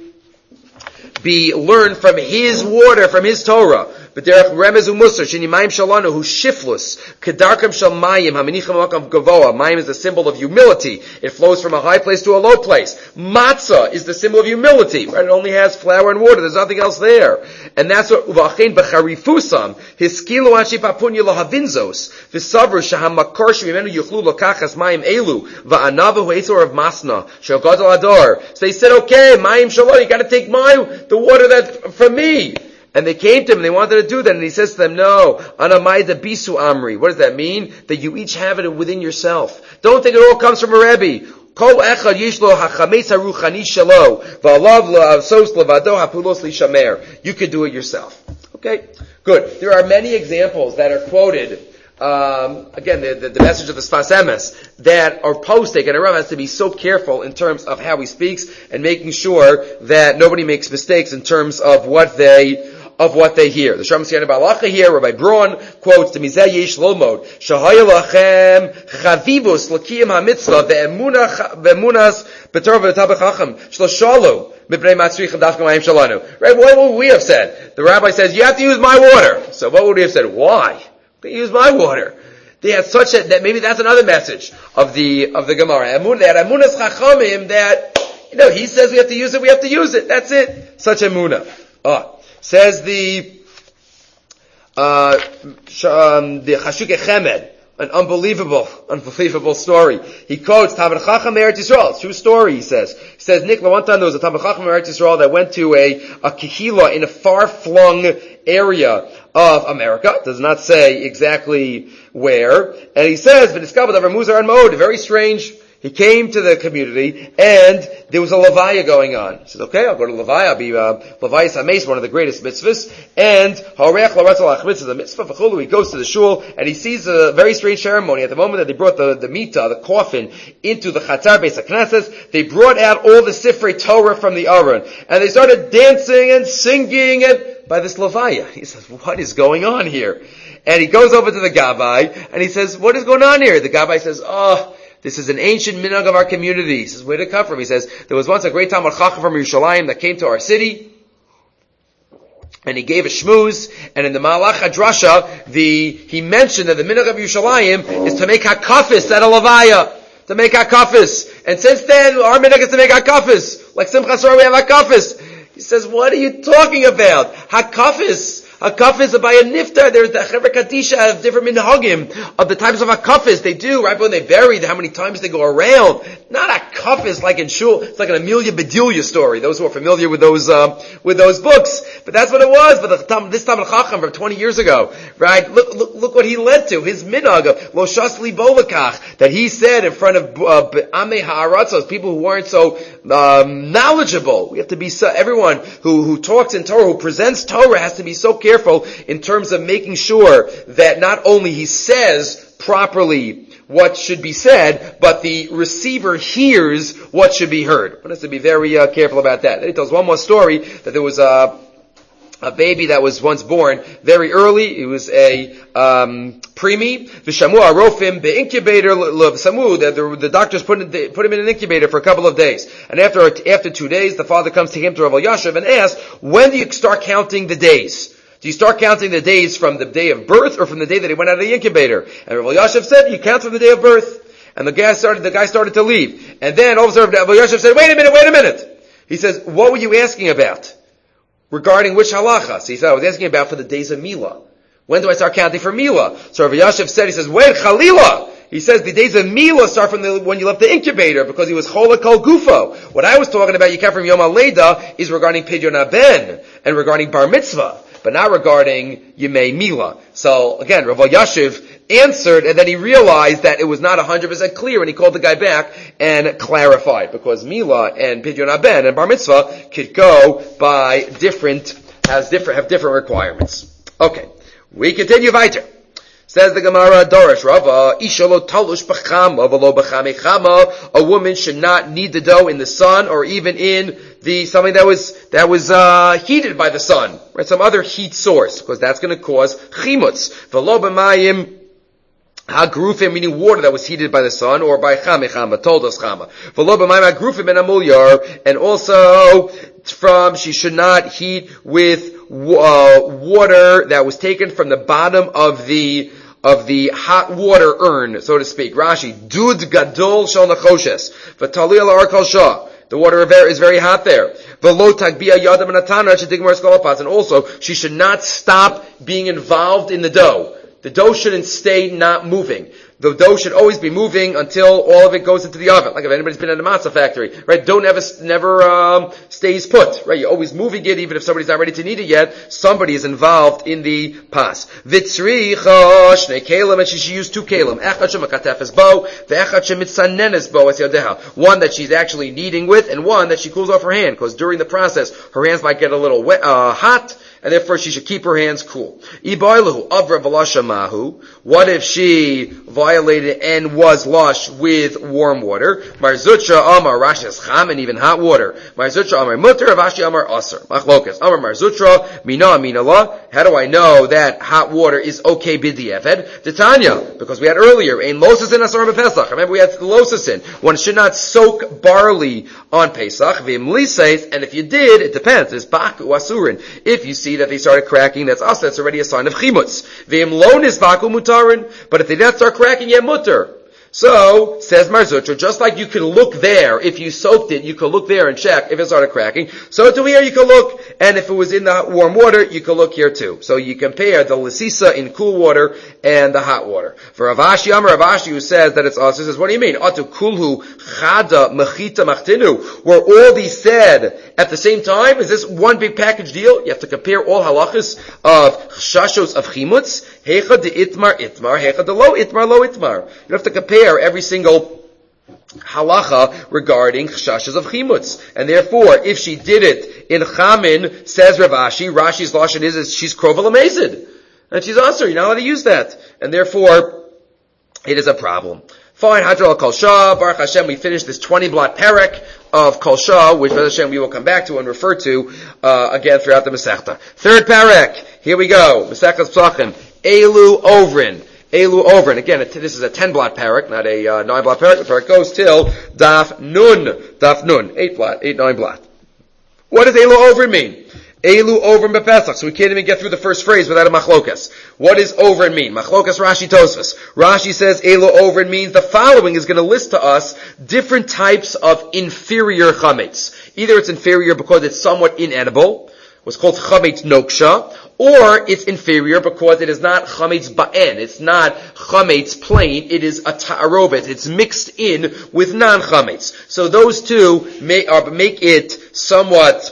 be learned from his water, from his Torah. But derech remez umusar sheni mayim shalanu hu shiflus kedarkam shel mayim haminicham makam gavoa. Mayim is the symbol of humility. It flows from a high place to a low place. Matzah is the symbol of humility. Right? It only has flour and water. There's nothing else there. And that's what uvachein b'charifusam hiskilu anshi papunya lahavinzos v'savru shahamakor shemimenu yuchlu lokachas mayim elu va'anavu ha'etzor of masna shel gadol ador. So they said, okay, mayim shalanu, you got to take the water that from me. And they came to him and they wanted to do that, and he says to them, no, Anamaida Bisu Amri. What does that mean? That you each have it within yourself. Don't think it all comes from a Rebbe. Kol echad yishlo hachametz haruchani shelo, v'alav la'avsos levado hapulos lishamer. You could do it yourself. Okay? Good. There are many examples that are quoted, again, the message of the Sfas Emes, that are postic, and a Rav has to be so careful in terms of how he speaks, and making sure that nobody makes mistakes in terms of what they hear. The Shem Siyan Balacha here, Rabbi Braun quotes, "To mizeh yesh lomod, shahaya lachem chavivus l'kiyam hamitzvah ve'emunas b'torah v'tabach chacham shloshalo mipnei matzrichem dafka mayim shalanu." Right? What would we have said? The rabbi says, "You have to use my water." So what would we have said? Why? They use my water. They had such that maybe that's another message of the Gemara. That emunas chachamim, that he says we have to use it, we have to use it. That's it. Such emunah. Says the Chashukei Chemed, An unbelievable story. He quotes Talmid Chacham Eretz Yisrael. True story, he says. He says, Nikla, one time there was a Talmid Chacham Eretz Yisrael that went to a kehila in a far-flung area of America. It does not say exactly where. And he says, V'niskabel davar muzar and ma'od, very strange. He came to the community, and there was a levaya going on. He says, okay, I'll go to levaya. I'll be levayas hameis, one of the greatest mitzvahs. And ha'oreach l'ratzal ha'chmitz is a mitzvah v'chulu. He goes to the shul, and he sees a very strange ceremony. At the moment that they brought the mita, the coffin, into the chatzar beis haknesses, they brought out all the sifrei Torah from the aron, and they started dancing and singing and by this levaya. He says, what is going on here? And he goes over to the gabbai, and he says, what is going on here? The gabbai says, this is an ancient minhag of our community. He says, where did it come from? He says, there was once a great Talmid Chacham from Yerushalayim that came to our city, and he gave a shmooze, and in the Malach HaDrasha, he mentioned that the minhag of Yerushalayim is to make hakafis at a levaya. To make hakafis. And since then, our minhag is to make hakafis. Like Simchas Torah, we have hakafis. He says, what are you talking about? Hakafis is by a niftar. There's the Chevra Kadisha have different minhagim of the types of hakafis they do, right? When they bury, how many times they go around. Not hakafis like in shul. It's like an Amelia Bedelia story. Those who are familiar with those books. But that's what it was. But this Talmid Chacham from 20 years ago, right? Look what he led to. His minhag of Lo Shas Li Bolakach, that he said in front of Amei Ha'aratzos, people who weren't so knowledgeable. We have to be everyone who talks in Torah, who presents Torah, has to be so careful in terms of making sure that not only he says properly what should be said, but the receiver hears what should be heard. One has to be very careful about that. Then he tells one more story that there was a baby that was once born very early. It was a preemie. V'shamu arofim be'incubator l'samu. The doctors put him in an incubator for a couple of days. And after 2 days, the father comes to him, to Rav Elyashiv, and asks, when do you start counting the days? Do you start counting the days from the day of birth or from the day that he went out of the incubator? And Rav Elyashiv said, you count from the day of birth. And the guy started to leave. And then all of a sudden Rav Elyashiv said, wait a minute. He says, what were you asking about? Regarding which halacha? So he said, I was asking about for the days of Mila. When do I start counting for Mila? So Rav Elyashiv said, he says, wait, Chalila! He says the days of Mila start from when you left the incubator, because he was Chola Kol Gufo. What I was talking about, you count from Yom HaLeida, is regarding Pidyon HaBen, and regarding Bar Mitzvah, but not regarding Yemei Mila. So again, Rav Elyashiv answered, and then he realized that it was not 100% clear, and he called the guy back and clarified, because Mila and Pidyon HaBen and Bar Mitzvah could go by have different requirements. Okay, we continue weiter. Says the Gemara, Dorish Rava, Isha lo talush b'chama v'lo b'chame chama. A woman should not knead the dough in the sun, or even in something that was heated by the sun, right? Some other heat source, because that's going to cause chimutz. V'lo b'mayim hagrufim, meaning water that was heated by the sun, or by chama, told us chama. V'lo b'mayim hagrufim en amulyar, and also she should not heat with water that was taken from the bottom of the hot water urn, so to speak. Rashi, dud gadol shal nachoshes, v'tali al arkal shah. The water is very hot there. V'lo tagbia yadam natana shedigmar skalapas. And also, she should not stop being involved in the dough. The dough shouldn't stay not moving. The dough should always be moving until all of it goes into the oven. Like if anybody's been in a matzah factory, right? Dough never stays put, right? You're always moving it, even if somebody's not ready to knead it yet. Somebody is involved in the pas. Vitzricha shnei kelim, and she should use 2 kelim. Echad shemakatefes bo, ve'echad shemitzanenes bo es yadeha. One that she's actually kneading with, and one that she cools off her hand, because during the process, her hands might get a little wet, hot, and therefore she should keep her hands cool. Ibailahu avra v'lashamahu. What if she violated and was washed with warm water? Marzutra amar Rashi's cham, and even hot water. Marzutra amar mutter, Ravashi amar aser. Machlokas amar Marzutra mina la. How do I know that hot water is okay b'di'eved? Titania, because we had earlier ein losasin asar b'Pesach. Remember we had losasin. One should not soak barley on Pesach. V'imli says, and if you did, it depends. There's baku asurin. If you see that they started cracking, that's us. That's already a sign of chimutz. V'im lo nisbaku mutarin. But if they did not start cracking yet, mutter. So, says Mar Zutra, just like you can look there, if you soaked it, you could look there and check if it started cracking. So to here you can look, and if it was in the warm water, you can look here too. So you compare the Lisisa in cool water and the hot water. For Rav Ashi, Rav Ashi, who says that it's also, says, what do you mean? Atu kulhu chada mechita machtinu. Were all these said at the same time? Is this one big package deal? You have to compare all halachas of chashashos of chimutz. Hecha de itmar, hecha de lo itmar. You have to compare every single halacha regarding chashashos of chimutz. And therefore, if she did it in chamin, says Rav Ashi, Rashi's lashon is she's kroval amazed. And she's also, you're not allowed to use that. And therefore, it is a problem. Fine, Hadral Kol Shah, Baruch Hashem, we finished this 20-blot parak of Kol Shah, which Baruch Hashem we will come back to and refer to, again throughout the Masechta. Third parak, here we go, Masechtas Psachim, Elu Ovrin. Again, this is a 10-blot parak, not a 9-blot parak. The parak goes till Daf Nun, 9 blot. What does Elu Ovrin mean? Elu Ovrin bepesach. So we can't even get through the first phrase without a machlokas. What does Ovrin mean? Machlokas Rashi Tosfos. Rashi says Elu Ovrin means the following is going to list to us different types of inferior chametz. Either it's inferior because it's somewhat inedible, what's called chametz noksha, or it's inferior because it is not chametz ba'en. It's not chametz plain. It is a ta'arobet. It's mixed in with non-chametz. So those two make it somewhat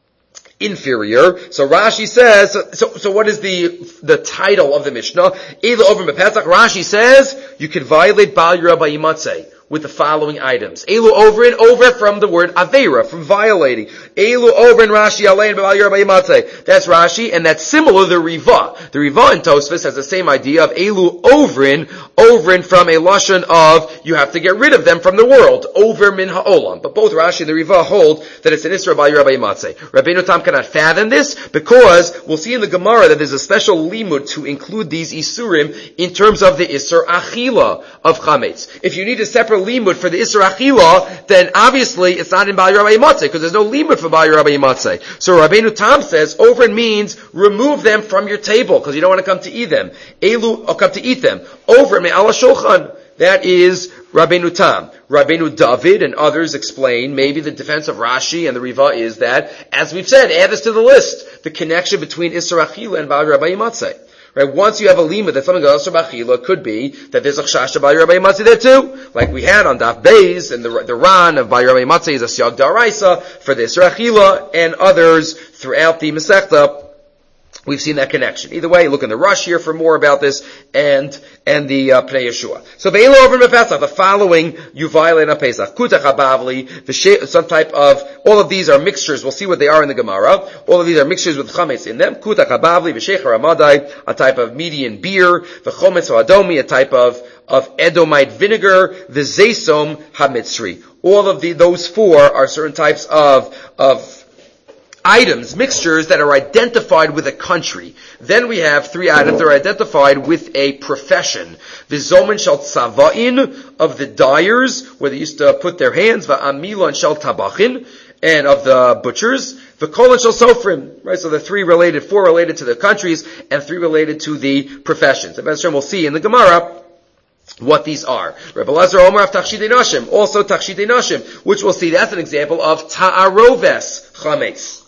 inferior. So Rashi says, so what is the title of the Mishnah? Elu Ovrin bepesach. Rashi says, you can violate Bal Yirah Bayimatzeh with the following items. Elu Ovrin, over from the word Aveira, from violating. Elu Ovrin Rashi Alein Bal Yirah Bayimatzeh. That's Rashi, and that's similar to the Riva. The Riva in Tosfos has the same idea of Elu Ovrin from a lashon of, you have to get rid of them from the world. Over min ha'olam. But both Rashi and the Riva hold that it's an Isra Bal Yirah Bayimatzeh. Rabbeinu Tam cannot fathom this, because we'll see in the Gemara that there's a special limud to include these Isurim in terms of the Isur Achila of Chametz. If you need a separate limud for the Isur Achila, then obviously it's not in Bal Yirah Bayimatzeh, because there's no limud for Bal Yirah Bayimatzeh. So Rabbeinu Tam says, over means remove them from your table, because you don't want to come to eat them. Come to eat them. Over me ala shulchan. That is Rabbeinu Tam. Rabbeinu David and others explain, maybe the defense of Rashi and the Riva is that, as we've said, add this to the list, the connection between Isur Achila and Bal Yirah Bayimatzeh. Right? Once you have a limud that something goes to Bachila, could be that there's a chashash Bal Yirah Bayimatzeh there too, like we had on Daf Beis, and the Ran of Bal Yirah Bayimatzeh is a siyag da'araisa for the Isur Achila, and others throughout the Masechta. We've seen that connection. Either way, look in the Rush here for more about this, and the Pnei Yeshua. So Ve'elu Ovrin bepesach, the following you violate on Pesach. Kutach habavli, some type of, all of these are mixtures, we'll see what they are in the Gemara. All of these are mixtures with chametz in them. Kutach habavli, v'sheicher hamadai, a type of median beer, v'chometz ha'adomi, a type of Edomite vinegar, v'zeisom hamitzri. All of those four are certain types of items, mixtures that are identified with a country. Then we have three items that are identified with a profession. V'zomen shel tzava'in, of the dyers, where they used to put their hands, v'amilon shel tabachin, and of the butchers, v'kolon shel sofrim. Right, so the four related to the countries, and three related to the professions. And we'll see in the Gemara what these are. Rebbe Lazar Omer of Tachshidei Nashim, also Tachshidei Nashim, which we'll see, that's an example of Ta'aroves Chametz.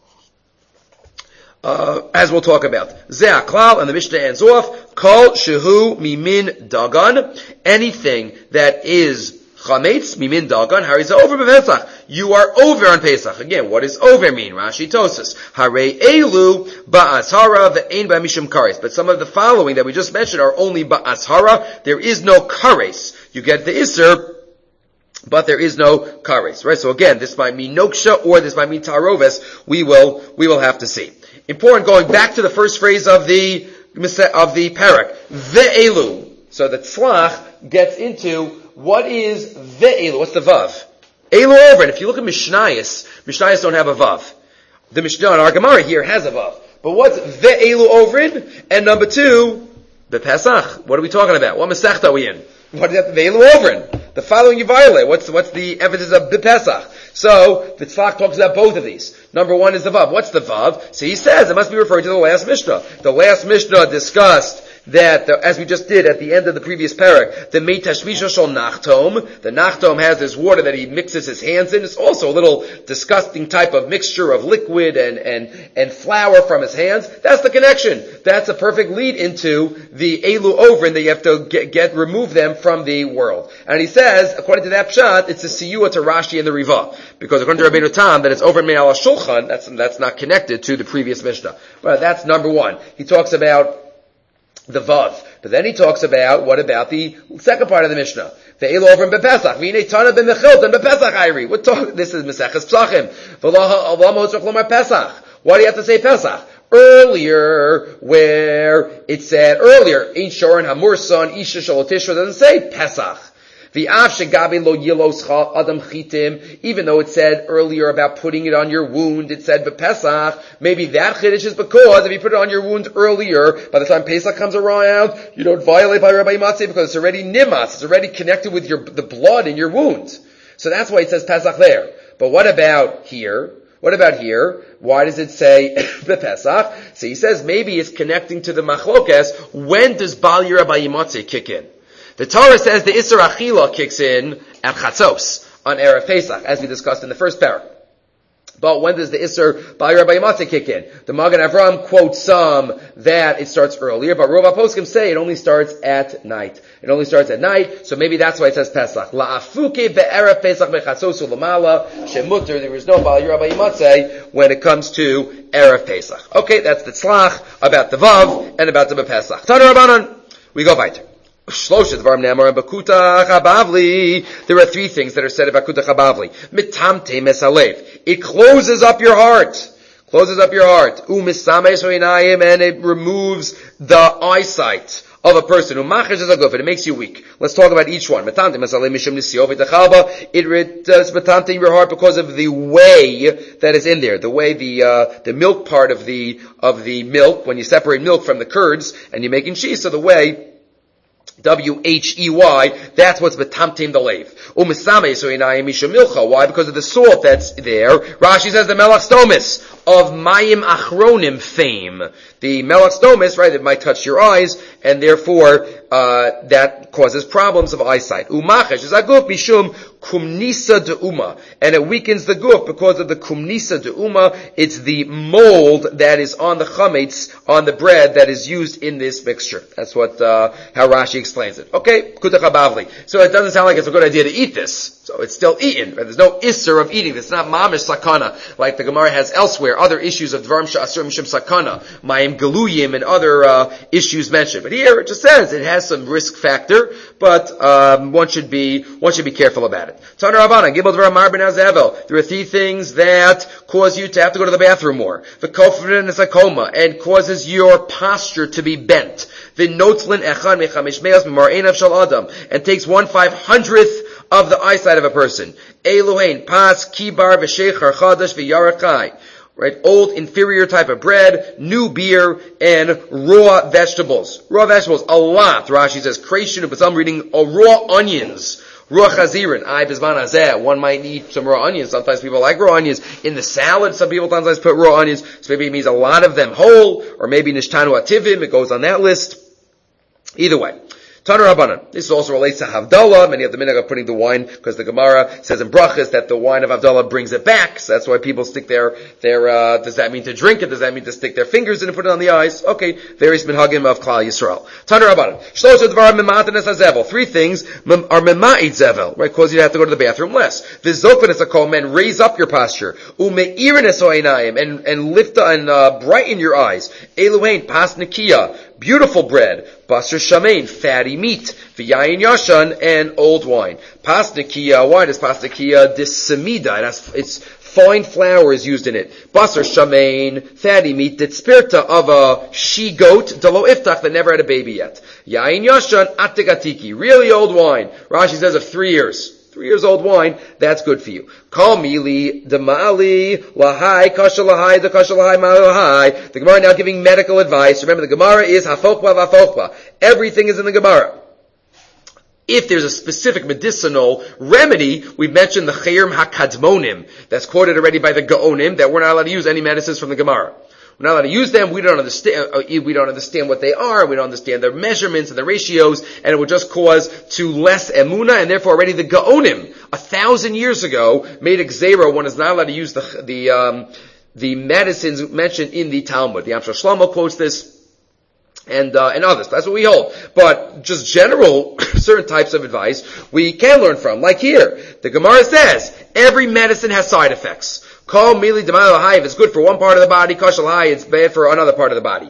As we'll talk about. Zeh HaKlal, and the Mishnah ends off, Kol Shehu Mimin Dagan, anything that is Chametz, Mimin Dagan, Hariza over b'Pesach. You are over on Pesach. Again, what does over mean? Rashi Tosas. Hare Elu Ba'ashara Ve'ein Ba'mishum Kares. But some of the following that we just mentioned are only Ba'ashara. There is no Kares. You get the Isser, but there is no kares, right? So again, this might mean noksha, or this might mean taroves. We will have to see. Important, going back to the first phrase of the parak, ve'elu. So the tzlach gets into what is ve'elu. What's the vav? Elu over. And if you look at Mishnayos don't have a vav. The Mishnah in our Gemara here has a vav. But what's ve'elu over? And number two, the Pesach. What are we talking about? What Masechta are we in? What is that? Ve'elu over. The following you violate. What's the evidence of the Pesach? So the tzlach talks about both of these. Number one is the vav. What's the vav? So he says it must be referring to the last Mishnah. The last Mishnah discussed that, as we just did at the end of the previous parak, the Mei Tashmisha Shal Nachtom, the Nachtom has this water that he mixes his hands in. It's also a little disgusting type of mixture of liquid and flour from his hands. That's the connection. That's a perfect lead into the Elu Ovrin that you have to remove them from the world. And he says, according to that pshat, it's a siyua to Rashi and the Riva. Because according to Rabbeinu Tam, that it's over in Me'al HaShulchan, that's not connected to the previous Mishnah. But that's number one. He talks about the Vav. But then he talks about, what about the second part of the Mishnah? The Elu over in Bepesach. V'inei Tana b'mechilton Bepesach Ayri. This is Meseches Psachim. V'la motzrach lomar Pesach. Why do you have to say Pesach? Earlier, where it said, Ein Shorin Hamurson, Isha Shalotishra, doesn't say Pesach. Even though it said earlier about putting it on your wound, it said Pesach. Maybe that chiddush is because if you put it on your wound earlier, by the time Pesach comes around, you don't violate by Rabbi Matzeh because it's already nimas, it's already connected with the blood in your wound. So that's why it says Pesach there. But what about here? Why does it say Pesach? So he says maybe it's connecting to the machlokes. When does Bal Yerabbi Matzeh kick in? The Torah says the Isser Achila kicks in at Chatzos, on Erev Pesach, as we discussed in the first parak. But when does the Isser Bal Yerabbi Matzeh kick in? The Magen Avram quotes some that it starts earlier, but Rov HaPoskim say it only starts at night. So maybe that's why it says Pesach. La'afuke be'erev Pesach bechatzos u'lamala shemuter. There is no Bal Yerabbi Matzeh when it comes to Erev Pesach. Okay, that's the tzlach about the Vav and about the Pesach. Tana Rabbanan. We go weiter. There are three things that are said about Bakuta Chabavli. Mitamte mesalev. It closes up your heart. And it removes the eyesight of a person. It makes you weak. Let's talk about each one. It does matante your heart because of the whey that is in there. The whey, the milk part of the milk, when you separate milk from the curds and you're making cheese, so the whey, W-H-E-Y, that's what's betamtim the lave. Why? Because of the salt that's there. Rashi says the Melach Stomis of Mayim Achronim fame. The Melach Stomis, right, it might touch your eyes, and therefore, that causes problems of eyesight. Umachesh is aguf mishum kumnisa de'uma. And it weakens the guf because of the kumnisa de'uma. It's the mold that is on the chametz, on the bread that is used in this mixture. That's what, how Rashi explains it. Okay, Kuta Chabavli. So it doesn't sound like it's a good idea to eat this. So it's still eaten. There's no isser of eating this. It's not mamish sakana, like the Gemara has elsewhere. Other issues of dvarim sha'asur mishum sakana, mayim galuyim, and other issues mentioned. But here it just says it has some risk factor, but one should be careful about it. Tana Rabbanan, Gibel Dvar Amar ben Azavel. There are three things that cause you to have to go to the bathroom more. The kofrin is a coma and causes your posture to be bent. The notzlin echan mechamish meos mimarainav shal adam, and takes 1/500th of the eyesight of a person. Elohein pas kibar v'sheichar chadash v'yarachai. Right, old inferior type of bread, new beer, and raw vegetables. Raw vegetables, a lot. Rashi says, kreishinu, but I'm reading raw onions. Raw chazirin, bizman hazeh. One might eat some raw onions. Sometimes people like raw onions. In the salad, some people sometimes put raw onions. So maybe it means a lot of them whole, or maybe nishtanu ativim, it goes on that list. Either way. Tana Rabbanan. This also relates to Havdalah. Many of the minhag are putting the wine, because the Gemara says in Brachas that the wine of Havdalah brings it back. So that's why people stick their, does that mean to drink it? Does that mean to stick their fingers in and put it on the eyes? Okay. Various minhagim of Klal Yisrael. Tana Rabbanan. Three things are mema'id zevel, right? Cause you have to go to the bathroom less. V'zofen es hakol, and raise up your posture. Ume'irin es ha'inayim, and lift and brighten your eyes. Eluhain pas nekiya, beautiful bread. Basar shamein, fatty meat. V'yayin yashan, and old wine. Pas nekiya, why does pas nekiya? Dissemida, it's fine flour is used in it. Basar shamein, fatty meat, ditspirta of a she-goat, dalo iftach, that never had a baby yet. Yayin yashan, ategatiki, really old wine. Rashi says of 3 years. 3 years old wine, that's good for you. Call mili, demali, lahai, kasha lahai, the kasha lahai, malahai. The Gemara now giving medical advice. Remember, the Gemara is hafokba vafokba. Everything is in the Gemara. If there's a specific medicinal remedy, we've mentioned the chayrim hakadmonim. That's quoted already by the Gaonim, that we're not allowed to use any medicines from the Gemara. We're not allowed to use them. We don't understand what they are. We don't understand their measurements and the ratios, and it would just cause to less emuna, and therefore already the Gaonim 1,000 years ago made a gzeira. One is not allowed to use the medicines mentioned in the Talmud. The Amshel Shlomo quotes this. And others. That's what we hold. But just general, certain types of advice we can learn from. Like here, the Gemara says, every medicine has side effects. Call mili d'mai lahai, if it's good for one part of the body, kash lahai, it's bad for another part of the body.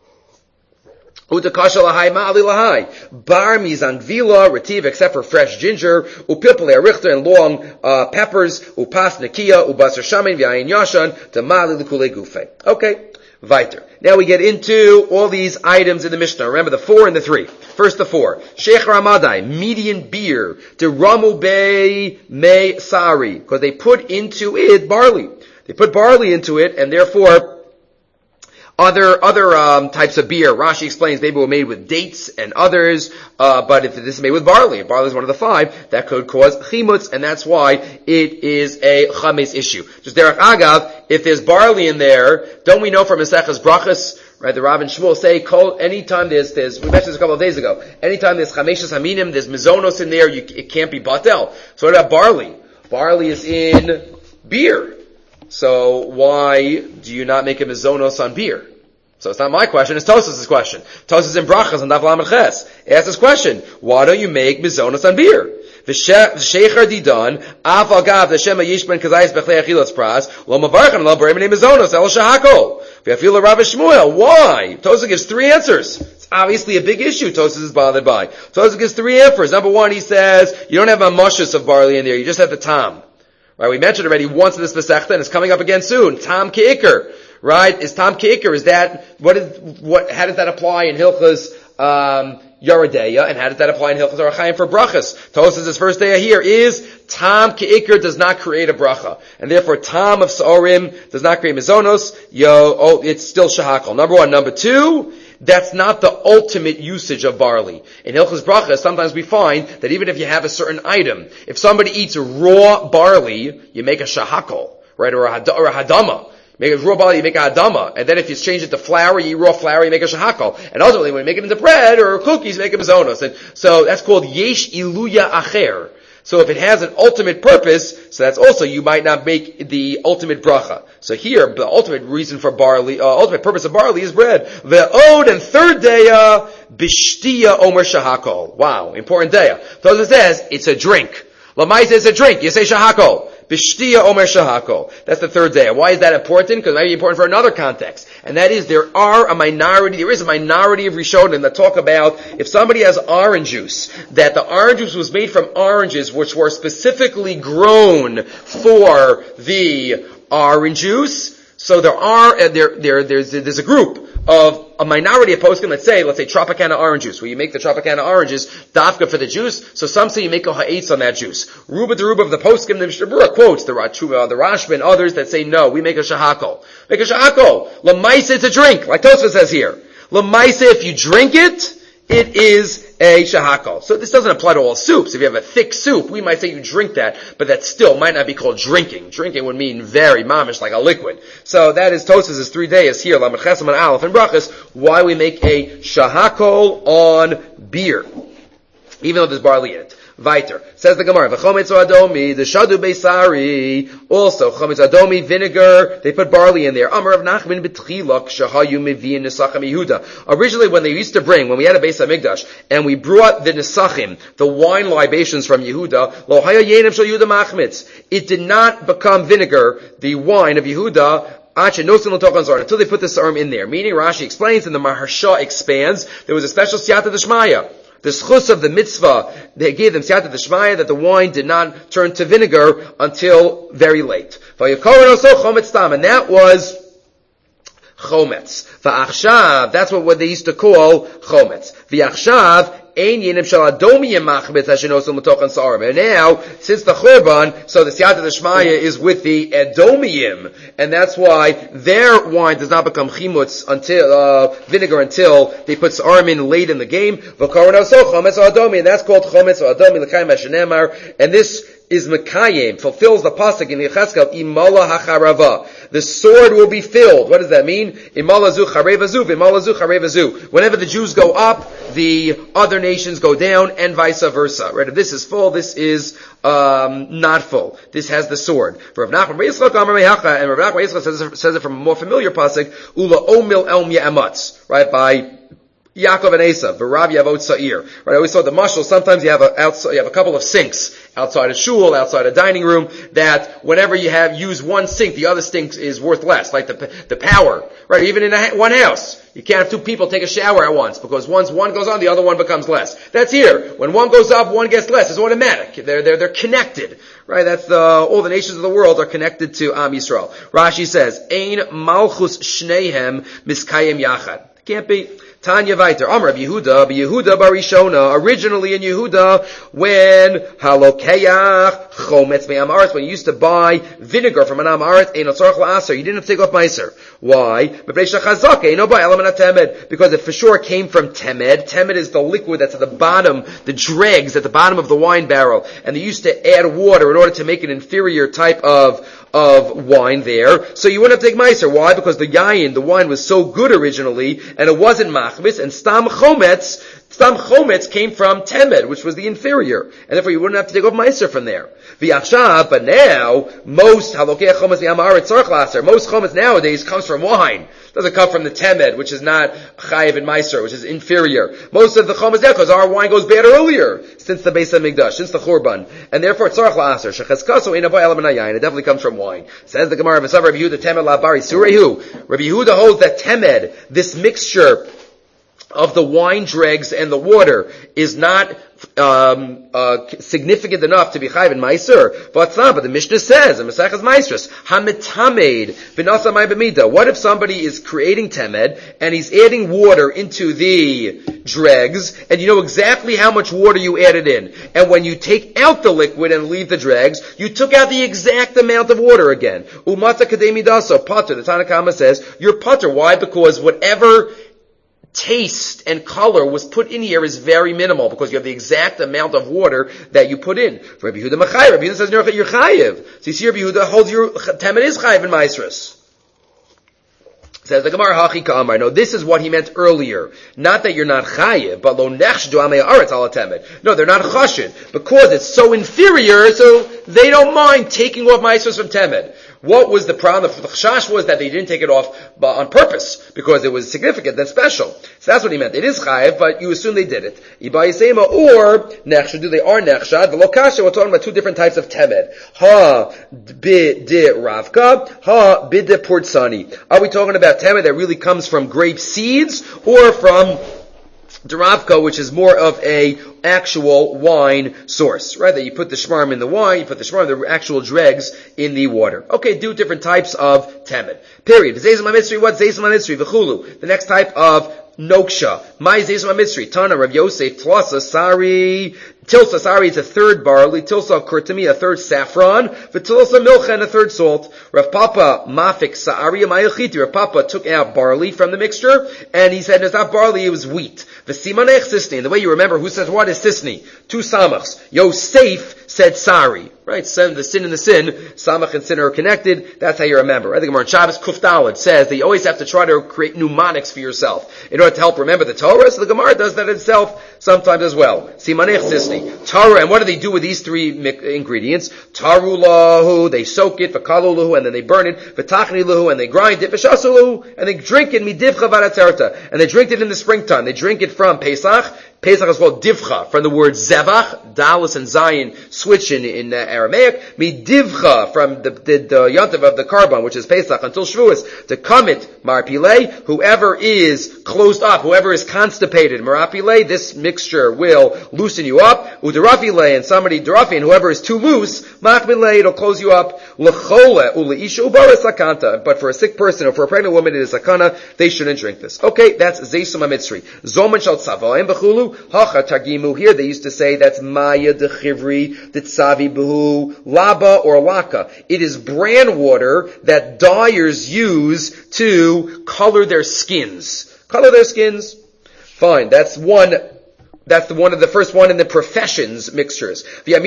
Uta kasha lahai ma'ali lahai. Bar mizan gvila, retiv, except for fresh ginger, upipale arichter, and long peppers, upas nakia, ubasar shamin, v'ayin yashan, tamali l'kulei gufe. Okay. Weiter. Now we get into all these items in the Mishnah. Remember the 4 and the 3. First the 4. Sheikh Ramadai, median beer, to Ramu Bey Me Sari, because they put into it barley. They put barley into it, and therefore other types of beer, Rashi explains, maybe were made with dates and others, but if this is made with barley, if barley is one of the 5, that could cause chimutz, and that's why it is a chametz issue. Just derech agav, if there's barley in there, don't we know from Maseches Brachos, right, the Rav and Shmuel say, anytime there's, we mentioned this a couple of days ago, anytime there's chameshes haminim, there's mizonos in there, it can't be batel. So what about barley? Barley is in beer. So why do you not make a mizonos on beer? So it's not my question, it's Tosas' question. Tosas in Brachas on Daf Lamed Ches asks this question, why don't you make mizonos on beer? V'sheicher didan, af agav l'shem ha'yishben kazayis b'chlei achilas pras, lo mavarchan lo b'reimene mizonos el shahako. V'afil Rav Shmuel, why? Tosas gives 3 answers. It's obviously a big issue Tosas is bothered by. Tosas gives 3 answers. Number 1, he says, you don't have a mushus of barley in there, you just have the tam. Right, we mentioned already once in this Masechta, and it's coming up again soon. Tam Ke'ikr. Right? Is Tam Ke'ikr, is that, how does that apply in Hilchas, Yaradeya, and how does that apply in Hilchas Arachayim for brachas? Tosas' first day here is, Tam Ke'ikr does not create a bracha. And therefore, Tam of Sa'orim does not create mizonos, it's still shahakal. Number 1. Number 2, that's not the ultimate usage of barley. In Hilchas Bracha, sometimes we find that even if you have a certain item, if somebody eats raw barley, you make a shahakal, right, or a hadama. Make it raw barley, you make a hadama. And then if you change it to flour, you eat raw flour, you make a shahakal. And ultimately, when you make it into bread or cookies, you make a mizonos. And so that's called yesh iluya acher. So if it has an ultimate purpose, so that's also, you might not make the ultimate bracha. So here, the ultimate reason for barley, ultimate purpose of barley is bread. Ve'od, and third daya, bishtiya omer shahakol. Wow, important daya. So it says, it's a drink. Lamai says it's a drink. You say shahakol. Bishtiya omer shahakol. That's the third day. Why is that important? Because it might be important for another context. And that is, there is a minority of Rishonim that talk about, if somebody has orange juice, that the orange juice was made from oranges which were specifically grown for the orange juice. So there's a group of a minority of poskim that say, let's say Tropicana orange juice, where you make the Tropicana oranges dafka for the juice. So some say you make a ha'etz on that juice. Ruba de Ruba of the poskim, the Mishnah Berurah quotes the Rashba and others that say no, we make a shahakol. Make a shahakol. L'maisa, it's a drink, like Tosfos says here. L'maisa, if you drink it, it is a shahakol. So this doesn't apply to all soups. If you have a thick soup, we might say you drink that, but that still might not be called drinking. Drinking would mean very mamish, like a liquid. So that is Tosfos' 3 days here, Lamed Chesam and Aleph and Brachas, why we make a shahakol on beer, even though there's barley in it. Weiter. Says the Gemara, V'chometz adomi, the shadu beisari, also, chometz adomi, vinegar, they put barley in there. Amar of Nachman b'tchilak, shahayu mevi'in nesachim Yehuda. Originally, when we had a Beis HaMikdash, and we brought the nesachim, the wine libations from Yehuda, lo haya yenim shel Yehuda machmitz. It did not become vinegar, the wine of Yehuda, until they put the sarum in there. Meaning, Rashi explains, and the Maharsha expands, there was a special siyata d'shmaya. The schus of the mitzvah, they gave them siyata d'shmaya that the wine did not turn to vinegar until very late. And that was chometz. V'achshav, that's what they used to call chometz. V'achshav, and now, since the Churban, so the Siyata D'Shmaya is with the Edomiyim, and that's why their wine does not become chimutz until, vinegar until they put Sarim in late in the game. And that's called chometz or adomi, l'chaim hashenemar, and this is Mekayim, fulfills the pasuk in Yechezkel, Imala hacharava. The sword will be filled. What does that mean? Imala zu chareva zu, v'imala zu chareva zu. Whenever the Jews go up, the other nations go down, and vice versa. Right? If this is full, this is not full. This has the sword. Rav Nachman Bar Yitzchak Amar Mehacha, and Rav Nachman Bar Yitzchak says it from a more familiar pasuk, Ula omil elm ye'amatz, right? By Yaakov and Esav, V'rav Yavot Sa'ir. Right, I always thought the mashal, sometimes you have a couple of sinks outside a shul, outside a dining room, that whenever you use one sink, the other sink is worth less, like the power. Right, even in one house. You can't have two people take a shower at once, because once one goes on, the other one becomes less. That's here. When one goes up, one gets less. It's automatic. They're connected. Right, that's all the nations of the world are connected to Am Yisrael. Rashi says, Ein malchus shnehem miskayim yachad. Can't be. Tanya Viter, Amar Yehuda Barishona, originally in Yehuda, when Halokeach Chometz Me'am Aretz, when you used to buy vinegar from an Am Aretz, Ein Otzarach La'aser, you didn't have to take off Meiser. Why? Because it for sure came from Temed. Temed is the liquid that's at the bottom, the dregs at the bottom of the wine barrel, and they used to add water in order to make an inferior type of wine there. So you wouldn't have to take Meiser. Why? Because the yayin, the wine was so good originally, and it wasn't machmis, and Stam Chometz came from Temed, which was the inferior, and therefore you wouldn't have to take off Meiser from there. But now, most Chometz nowadays comes from wine. It doesn't come from the Temed, which is not Chayiv and Meiser, which is inferior. Most of the Chometz there, because our wine goes bad earlier, since the Beis HaMikdash, since the Churban, and therefore Tzarech La'aser. Shechezkaso Ein Abo Ela Min Hayayin. It definitely comes from wine. Says the Gemara, V'sav Rabbi Yehuda Temed La'bari Surehu. Rabbi Yehuda holds that Temed, this mixture of the wine dregs and the water, is not significant enough to be chayv in meiser. But the Mishnah says in Maseches Meisros, hamitamed v'nasa mai b'mida. What if somebody is creating temed and he's adding water into the dregs, and you know exactly how much water you added in, and when you take out the liquid and leave the dregs, you took out the exact amount of water again. Umata kadei midaso pater. The Tanna Kama says you're pater. Why? Because whatever taste and color was put in here is very minimal, because you have the exact amount of water that you put in. For Rabbi Yehuda Machayev, Rabbi Yehuda says you're chayiv. So you see, Rabbi Yehuda holds your temet is chayiv in Maisros. Says the Gemara, Hachi Ka'amar. No, this is what he meant earlier. Not that you're not chayiv, but lo nechshdu amei aretz ala temet. No, they're not chashid, because it's so inferior, so they don't mind taking off Maisros from temet. What was the problem? The chashash was that they didn't take it off on purpose, because it was significant and special. So that's what he meant. It is chayiv, but you assume they did it. Ibayisema or nechshadu, they are nechshad. The lokasha, we're talking about two different types of temed. Ha bide ravka, ha bide portsani. Are we talking about temed that really comes from grape seeds, or from Duravka, which is more of a actual wine source, right? That you put the shmarm in the wine, you put the shmarm, the actual dregs, in the water. Okay, do different types of temed. Period. Zeizim HaMitzri, what? Zeizim HaMitzri, v'chulu. The next type of noksha. My Zeizim HaMitzri. Tana, Rav Yosef, Tlasa, Sari, Tilsa, Sari, it's a third barley. Tilsa, Kurtami, a third saffron. V'tilsa, Milcha, and a third salt. Rav Papa, Mafik, Sari, Mayachiti. Rav Papa took out barley from the mixture, and he said it's not barley, it was wheat. V'simanech sisni. And the way you remember who says what is sisni. Two samachs. Yosef said Sari. Right? The sin and the sin, samach and sin are connected. That's how you remember. I think Gemara Shabbos Kuf Daled says that you always have to try to create mnemonics for yourself in order to help remember the Torah. So the Gemara does that itself sometimes as well. Simanech sisni. Torah, and what do they do with these three ingredients? Taru lahu, they soak it, v'kalu lahu, and then they burn it, v'tachni lahu, and they grind it, v'shasu lahu, and they drink it, midivcha v'aratzerta, and they drink it in the springtime. They drink it from Pesach. Pesach is called divcha, from the word zevach, Dalis and Zion switch in Aramaic. Midivcha, from the yontiv of the Karban, which is Pesach, until Shavuos, to Kamit Marpilei, whoever is closed up, whoever is constipated, Marapilei, this mixture will loosen you up. Udarafilei, and somebody Darafi, and whoever is too loose, Machmilei, it'll close you up. L'chole, uleisha ubara sakanta, but for a sick person or for a pregnant woman it is sakana, they shouldn't drink this. Okay, that's Zeisum HaMitzri. Zoman shal tzavayim b'chulu, hacha targimu. Here they used to say that's maya de chivri, de tzavi behu, laba or laka. It is bran water that dyers use to color their skins. Color their skins. Fine, that's one That's the first one in the professions mixtures. It's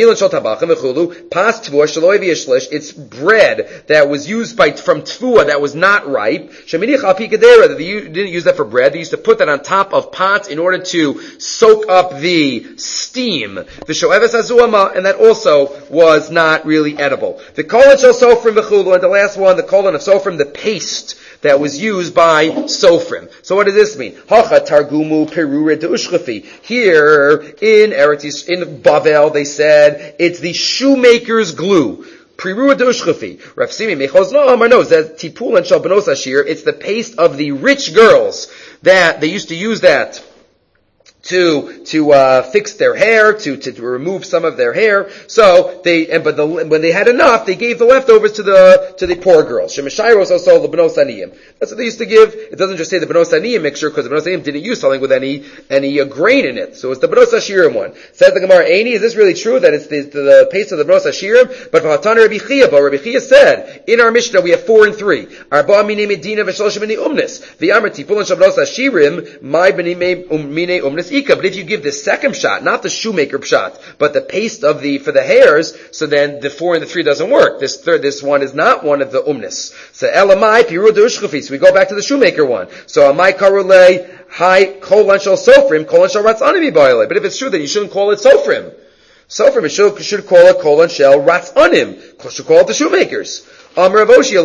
bread that was used from tfua that was not ripe. They didn't use that for bread. They used to put that on top of pots in order to soak up the steam. And that also was not really edible. The kolon shel sofrim v'chulu, and the last one, the kolon of sofrim, the paste that was used by sofrim. So what does this mean? Hacha targumu perure d'ushchafi. Here in Bavel, they said it's the shoemaker's glue. Perure d'ushchafi. Rav Simi mechos no amar knows that tipul and shel benos ashir. It's the paste of the rich girls that they used to use that to fix their hair, to remove some of their hair. So when they had enough, they gave the leftovers to the poor girls. Shemeshayros also the benos aniyim. That's what they used to give. It doesn't just say the benos aniyim mixture, because the benos aniyim didn't use something with any grain in it. So it's the benos ashirim one. Says the Gemara, Eini, is this really true that it's the paste of the benos ashirim? But Rabbi Chia said in our Mishnah we have 4 and 3. Arba mine medina v'shloshim mine umnis. V'yamar tipul and benos ashirim my mine umnis. But if you give the second shot, not the shoemaker shot, but the paste for the hairs, so then the 4 and the 3 doesn't work. This one is not one of the umnis. So elamai piru d'ushchafi. So we go back to the shoemaker one. So amai karule hi kolon shel sofrim kolon shel ratzanim ibayale. But if it's true, then you shouldn't call it sofrim. Sofrim, you should call it kolon shel ratzanim. You should call it the shoemakers. Really,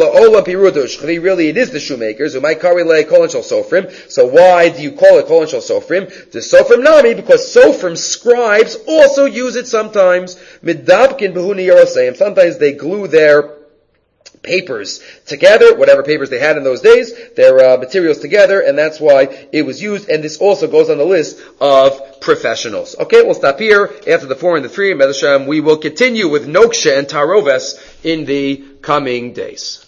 it is the shoemakers. So why do you call it kolon shel sofrim? The sofrim nami, because sofrim scribes also use it sometimes. Sometimes they glue their papers together, whatever papers they had in those days, their materials together, and that's why it was used. And this also goes on the list of professionals. Okay, we'll stop here. After the 4 and the 3, we will continue with Noksha and Taroves in the coming days.